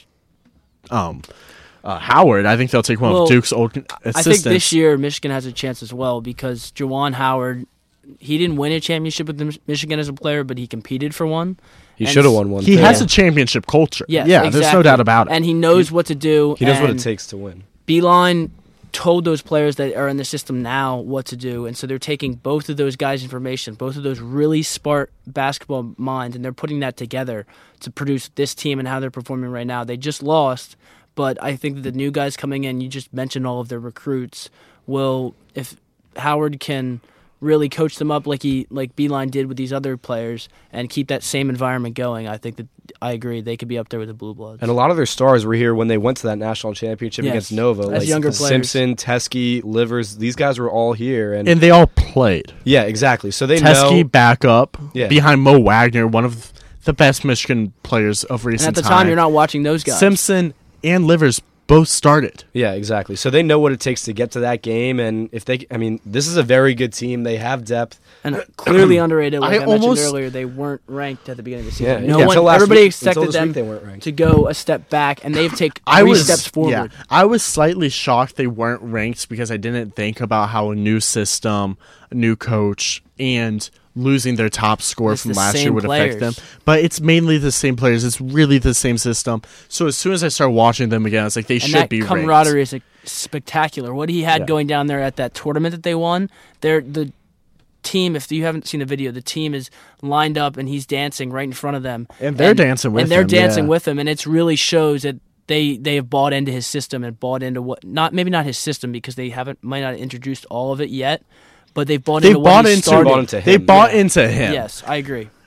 S1: um, uh, Howard. I think they'll take one
S3: Well,
S1: of Duke's old assistants.
S3: I think this year Michigan has a chance as well because Jawan Howard, he didn't win a championship with the Michigan as a player, but he competed for one.
S2: He
S3: And
S2: should have won one.
S1: He
S2: too.
S1: has
S3: Yeah.
S1: a championship culture.
S3: Yes,
S1: yeah, there's no
S3: exactly.
S1: doubt about it.
S3: And he knows what to do.
S2: He knows what it
S3: and
S2: takes to win.
S3: Beeline told those players that are in the system now what to do, and so they're taking both of those guys' information, both of those really smart basketball minds, and they're putting that together to produce this team and how they're performing right now. They just lost, but I think that the new guys coming in, you just mentioned all of their recruits, will, if Howard can really coach them up like he like Beeline did with these other players and keep that same environment going, I think that I agree they could be up there with the Blue Bloods.
S2: And a lot of their stars were here when they went to that national championship
S3: Yes,
S2: against Nova.
S3: as
S2: like
S3: younger players.
S2: Simpson, Teskey, Livers, these guys were all here. And,
S1: And they all played.
S2: yeah, exactly. So they
S1: Teskey
S2: know.
S1: back up
S2: Yeah.
S1: behind Mo Wagner, one of the best Michigan players of
S3: and
S1: recent
S3: at the time, you're not watching those guys.
S1: Simpson and Livers both started.
S2: Yeah, exactly. So they know what it takes to get to that game. And if they, I mean, this is a very good team. They have depth.
S3: And clearly underrated, like
S1: I
S3: I, mentioned
S1: almost-
S3: earlier, they weren't ranked at the beginning of the
S2: Yeah,
S3: season.
S2: yeah.
S3: no
S2: Until
S3: one,
S2: last
S3: everybody
S2: week- until
S3: expected
S2: this
S3: them
S2: week they weren't ranked.
S3: to go a step back, and they've taken
S1: I
S3: three
S1: was
S3: steps forward.
S1: Yeah, I was slightly shocked they weren't ranked because I didn't think about how a new system, a new coach, and losing their top score
S3: It's
S1: from
S3: the
S1: last year
S3: same
S1: would affect them.
S3: players.
S1: But it's mainly the same players. It's really the same system. So as soon as I started watching them again, I was like, they
S3: And
S1: should
S3: that
S1: be
S3: camaraderie
S1: ranked.
S3: is like, spectacular. What he had
S1: Yeah.
S3: going down there at that tournament that they won, they're the team. If you haven't seen the video, the team is lined up and he's dancing right in front of them,
S1: And they're dancing with
S3: and they're
S1: him,
S3: dancing
S1: yeah.
S3: with him, and it really shows that they they have bought into his system and bought into what not maybe not his system because they haven't might not have introduced all of it yet, but they've bought
S1: They
S3: into
S1: bought
S3: what he
S1: into,
S3: started.
S2: Bought into
S1: they
S2: him,
S1: bought
S2: yeah.
S1: into him.
S3: Yes, I agree.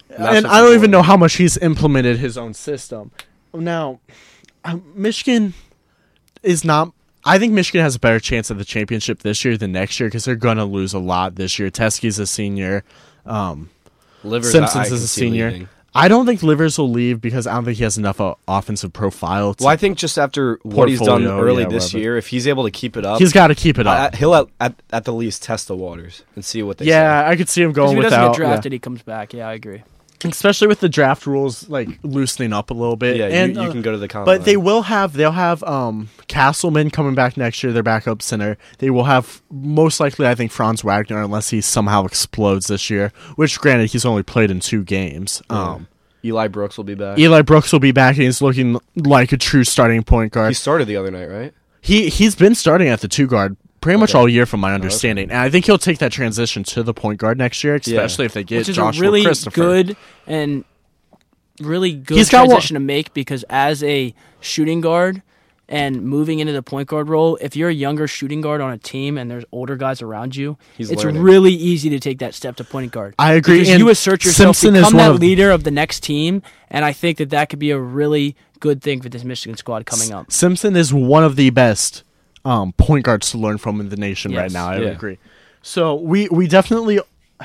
S1: and I don't even know how much he's implemented his own system. Now, um, Michigan is not. I think Michigan has a better chance at the championship this year than next year because they're going to lose a lot this year. Teskey's a senior. Um,
S2: Livers,
S1: Simpson's is a senior.
S2: Leaving.
S1: I don't think Livers will leave because I don't think he has enough uh, offensive profile. To
S2: well, I think just after what he's done early
S1: yeah,
S2: this
S1: whatever.
S2: year, if he's able to keep it up,
S1: he's got to keep it up.
S2: Uh, he'll at, at at the least test the waters and see what they
S1: yeah,
S2: say.
S1: I could see him
S3: If
S1: going
S3: he doesn't
S1: without.
S3: get drafted,
S1: yeah.
S3: he comes back. Yeah, I agree.
S1: Especially with the draft rules like loosening up a little bit.
S2: Yeah,
S1: and,
S2: you, you
S1: uh,
S2: can go to the combine.
S1: But they will have they'll have um, Castleman coming back next year, their backup center. They will have most likely I think Franz Wagner unless he somehow explodes this year. Which granted he's only played in two games.
S2: Yeah.
S1: Um,
S2: Eli Brooks will be back.
S1: Eli Brooks will be back and he's looking like a true starting point guard.
S2: He started the other night, right?
S1: He he's been starting at the two guard pretty much
S2: Okay.
S1: all year from my understanding. And I think he'll take that transition to the point guard next year, especially
S2: Yeah.
S1: if they get
S3: Which is
S1: Joshua
S3: a really
S1: Christopher.
S3: good and really good
S1: He's got
S3: transition to make because as a shooting guard and moving into the point guard role, if you're a younger shooting guard on a team and there's older guys around you,
S2: He's
S3: it's
S2: learning.
S3: really easy to take that step to point guard.
S1: I agree.
S3: Because
S1: and
S3: you assert yourself,
S1: Simpson is
S3: become
S1: one
S3: that
S1: of-
S3: leader of the next team, and I think that that could be a really good thing for this Michigan squad coming up.
S1: Simpson is one of the best um, point guards to learn from in the nation right
S3: Yes.
S1: now. I
S2: Yeah.
S1: would agree. So we we definitely.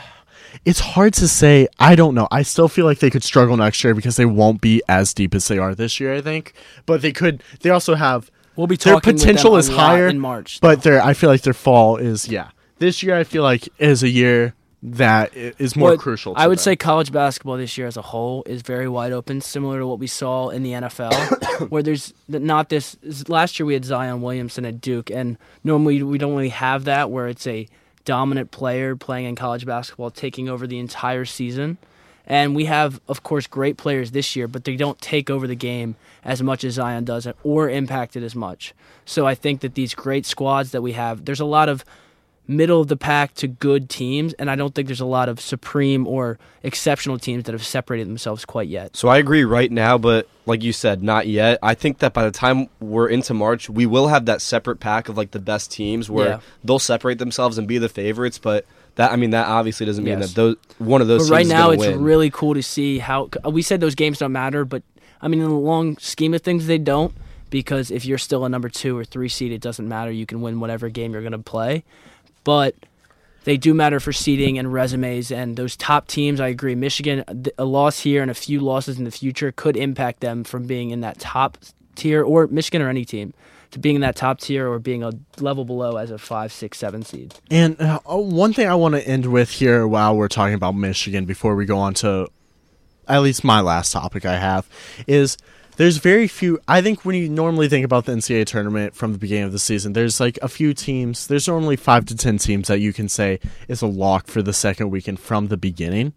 S1: It's hard to say. I don't know. I still feel like they could struggle next year because they won't be as deep as they are this year. I think, but they could. They also have
S3: We'll be
S1: their
S3: talking with
S1: potential
S3: them a
S1: is
S3: lot
S1: higher
S3: in March.
S1: but their I feel like their fall is yeah. This year I feel like is a year that i- is more
S3: But
S1: crucial. To
S3: I would
S1: them.
S3: say college basketball this year as a whole is very wide open, similar to what we saw in the N F L, where there's th- not this. Last year we had Zion Williamson at Duke, and normally we don't really have that, where it's a dominant player playing in college basketball taking over the entire season. And we have, of course, great players this year, but they don't take over the game as much as Zion does or impact it as much. So I think that these great squads that we have, there's a lot of middle of the pack to good teams, and I don't think there's a lot of supreme or exceptional teams that have separated themselves quite yet.
S2: So I agree right now, but like you said, not yet. I think that by the time we're into March, we will have that separate pack of like the best teams where
S3: Yeah.
S2: they'll separate themselves and be the favorites. But that, I mean, that obviously doesn't mean
S3: Yes.
S2: that those one of those.
S3: But right
S2: teams is
S3: now,
S2: gonna
S3: it's
S2: win.
S3: really cool to see how we said those games don't matter, but I mean, in the long scheme of things, they don't, because if you're still a number two or three seed, it doesn't matter. You can win whatever game you're going to play, but they do matter for seeding and resumes and those top teams. I agree. Michigan, a loss here and a few losses in the future could impact them from being in that top tier, or Michigan or any team, to being in that top tier or being a level below as a five, six, seven seed.
S1: And uh, one thing I want to end with here while we're talking about Michigan before we go on to at least my last topic I have is there's very few. I think when you normally think about the N C double A tournament from the beginning of the season, there's like a few teams. There's normally five to ten teams that you can say is a lock for the second weekend from the beginning.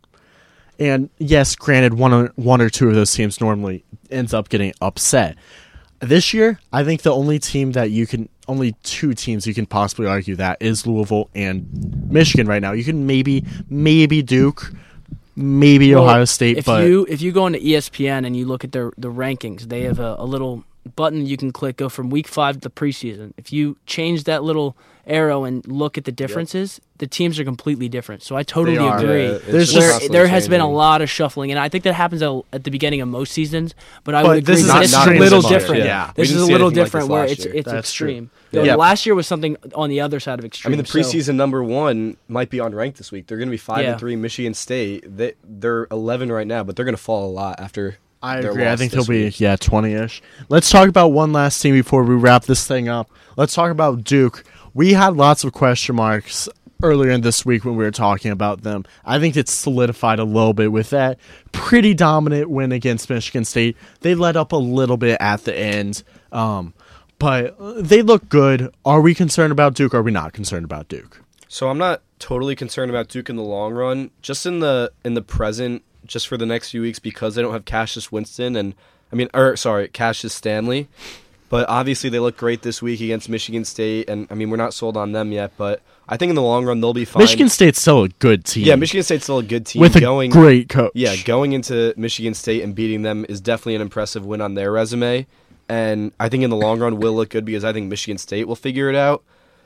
S1: And yes, granted, one or, one or two of those teams normally ends up getting upset. This year, I think the only team that you can, only two teams you can possibly argue that is Louisville and Michigan right now. You can maybe, maybe Duke, maybe
S3: Well,
S1: Ohio State,
S3: if
S1: but
S3: you if you go into E S P N and you look at their the rankings, they have a, a little button you can click, go from week five to preseason. If you change that little arrow and look at the differences, the teams are completely different. So I totally
S1: They are.
S3: agree.
S2: Yeah, it's
S1: There's
S2: just
S1: just-
S3: Where
S2: constantly
S3: there has been a
S2: changing.
S3: lot of shuffling, and I think that happens at, at the beginning of most seasons. But I
S1: But
S3: would agree
S1: this is
S3: that this is
S1: not
S3: a little
S1: extreme.
S3: different.
S1: Yeah.
S2: We
S3: This
S2: didn't
S3: is a
S2: see
S3: little
S2: anything like
S3: different
S2: this
S3: where
S2: last
S3: it's
S2: year.
S3: it's
S1: That's true.
S3: extreme.
S2: Yeah.
S3: The
S1: Yeah.
S3: Last year was something on the other side of
S2: I
S3: extreme.
S2: mean, the
S3: So-
S2: preseason number one might be unranked this week. They're going to be five
S3: Yeah.
S2: and three. Michigan State, they they're eleven right now, but they're going to fall a lot after.
S1: I
S2: their
S1: agree. I
S2: loss
S1: think
S2: this
S1: they'll be
S2: week.
S1: yeah twenty-ish. Let's talk about one last team before we wrap this thing up. Let's talk about Duke. We had lots of question marks earlier in this week when we were talking about them. I think it's solidified a little bit with that pretty dominant win against Michigan State. They let up a little bit at the end, um, but they look good. Are we concerned about Duke? Or are we not concerned about Duke?
S2: So I'm not totally concerned about Duke in the long run. Just in the in the present, just for the next few weeks, because they don't have Cassius Winston and I mean, or sorry, Cassius Stanley. But obviously they look great this week against Michigan State, and I mean we're not sold on them yet, but I think in the long run they'll be fine.
S1: Michigan State's still a good team.
S2: yeah, Michigan State's still a good team.
S1: with a
S2: going,
S1: great coach.
S2: Yeah, going into Michigan State and beating them is definitely an impressive win on their resume, and I think in the long run will look good because I think Michigan State will figure it out.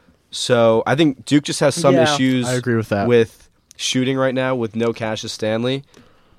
S2: So I think Duke just has some
S1: Yeah,
S2: issues.
S1: I agree with that.
S2: With shooting right now with no Cassius Stanley.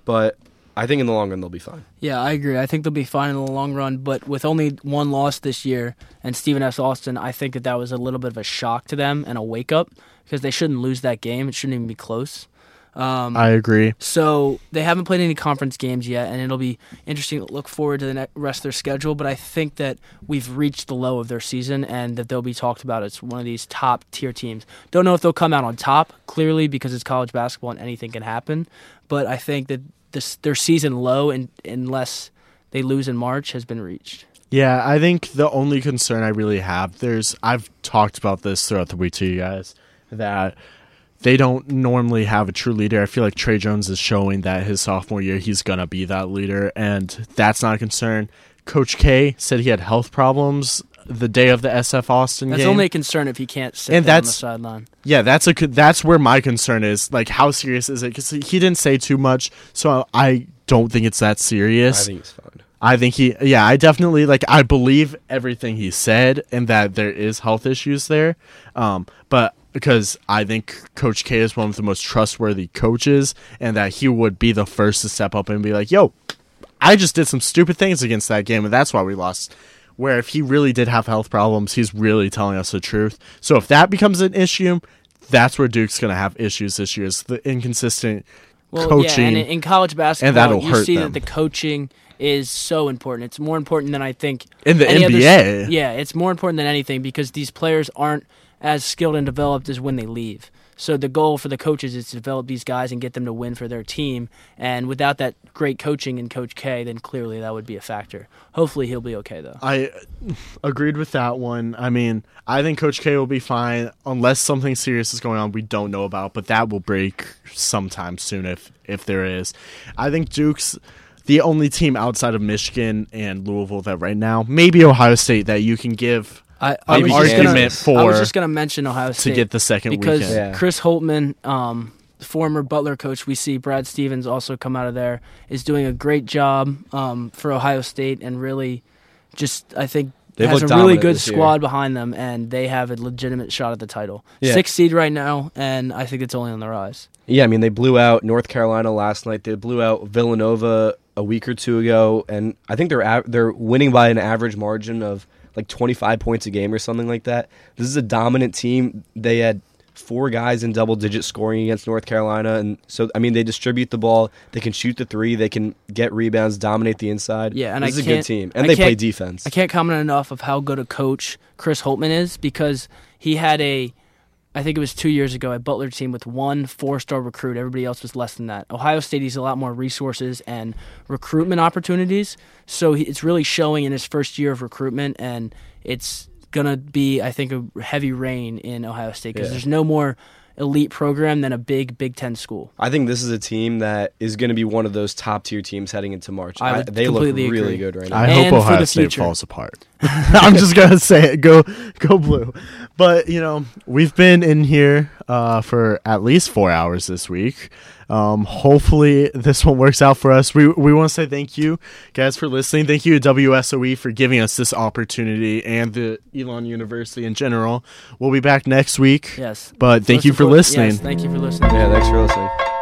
S2: but I think in the long run they'll be fine.
S3: Yeah, I agree. I think they'll be fine in the long run, but with only one loss this year and Stephen S. Austin, I think that that was a little bit of a shock to them and a wake-up because they shouldn't lose that game. It shouldn't even be close. Um,
S1: I agree.
S3: So they haven't played any conference games yet, and it'll be interesting to look forward to the ne- rest of their schedule, but I think that we've reached the low of their season and that they'll be talked about as one of these top-tier teams. Don't know if they'll come out on top, clearly, because it's college basketball and anything can happen, but I think that this, their season low, in, unless they lose in March, has been reached.
S1: Yeah, I think the only concern I really have, there's I've talked about this throughout the week to you guys, that they don't normally have a true leader. I feel like Trey Jones is showing that his sophomore year he's going to be that leader, and that's not a concern. Coach K said he had health problems the day of the S F Austin
S3: That's
S1: game.
S3: only a concern if he can't sit
S1: And
S3: there on the
S1: that's-
S3: sideline.
S1: Yeah, that's a that's where my concern is. Like, how serious is it? Because he didn't say too much, so I don't think it's that serious.
S2: I think it's fine.
S1: I think he, yeah, I definitely, like, I believe everything he said and that there is health issues there. Um, but because I think Coach K is one of the most trustworthy coaches and that he would be the first to step up and be like, yo, I just did some stupid things against that game and that's why we lost. Where if he really did have health problems, he's really telling us the truth. So if that becomes an issue, that's where Duke's going to have issues this year, is the inconsistent
S3: Well,
S1: coaching.
S3: yeah, and in college basketball,
S1: and that'll
S3: you
S1: hurt
S3: see
S1: them.
S3: that the coaching is so important. It's more important than I think
S1: In the
S3: any
S1: N B A.
S3: Other, yeah, it's more important than anything because these players aren't as skilled and developed as when they leave. So the goal for the coaches is to develop these guys and get them to win for their team. And without that great coaching in Coach K, then clearly that would be a factor. Hopefully he'll be okay, though.
S1: I agreed with that one. I mean, I think Coach K will be fine unless something serious is going on we don't know about, but that will break sometime soon if, if there is. I think Duke's the only team outside of Michigan and Louisville that right now, maybe Ohio State, that you can give
S3: I, I
S1: an
S3: was just
S1: argument
S3: gonna,
S1: for
S3: I was just going to mention Ohio State
S1: to get the second
S3: because
S1: weekend.
S2: Yeah.
S3: Chris Holtman, um, former Butler coach, we see Brad Stevens also come out of there, is doing a great job um, for Ohio State and really just, I think,
S2: They've
S3: has a
S2: looked
S3: really
S2: dominant
S3: good
S2: this year.
S3: squad behind them, and they have a legitimate shot at the title.
S2: Yeah.
S3: Sixth seed right now, and I think it's only on the rise.
S2: Yeah, I mean, they blew out North Carolina last night. They blew out Villanova a week or two ago, and I think they're av- they're winning by an average margin of like twenty-five points a game or something like that. This is a dominant team. They had four guys in double-digit scoring against North Carolina, and so, I mean, they distribute the ball. They can shoot the three. They can get rebounds, dominate the inside.
S3: Yeah, and
S2: this
S3: I
S2: is a good
S3: can't-
S2: team, and
S3: I
S2: they play
S3: can't-
S2: defense.
S3: I can't comment enough of how good a coach Chris Holtman is because he had a, I think it was two years ago, a Butler team with one four-star recruit. Everybody else was less than that. Ohio State has a lot more resources and recruitment opportunities, so he, it's really showing in his first year of recruitment, and it's going to be, I think, a heavy rain in Ohio State because
S2: Yeah.
S3: there's no more elite program than a big Big Ten school.
S2: I think this is a team that is going to be one of those top-tier teams heading into March.
S3: I
S2: I
S3: would
S2: they look
S3: completely
S2: really
S3: agree.
S2: good right now.
S1: I
S3: And
S1: hope
S3: for
S1: Ohio
S3: the
S1: State
S3: future.
S1: falls apart. I'm just gonna say it. Go, go blue. But you know, we've been in here uh, for at least four hours this week. Um, hopefully, this one works out for us. We we want to say thank you, guys, for listening. Thank you to W S O E for giving us this opportunity, and the Elon University in general. We'll be back next week.
S3: Yes.
S1: But thank
S3: Most
S1: you for
S3: important-
S1: listening.
S3: Yes, thank you for listening.
S2: Yeah, thanks for listening.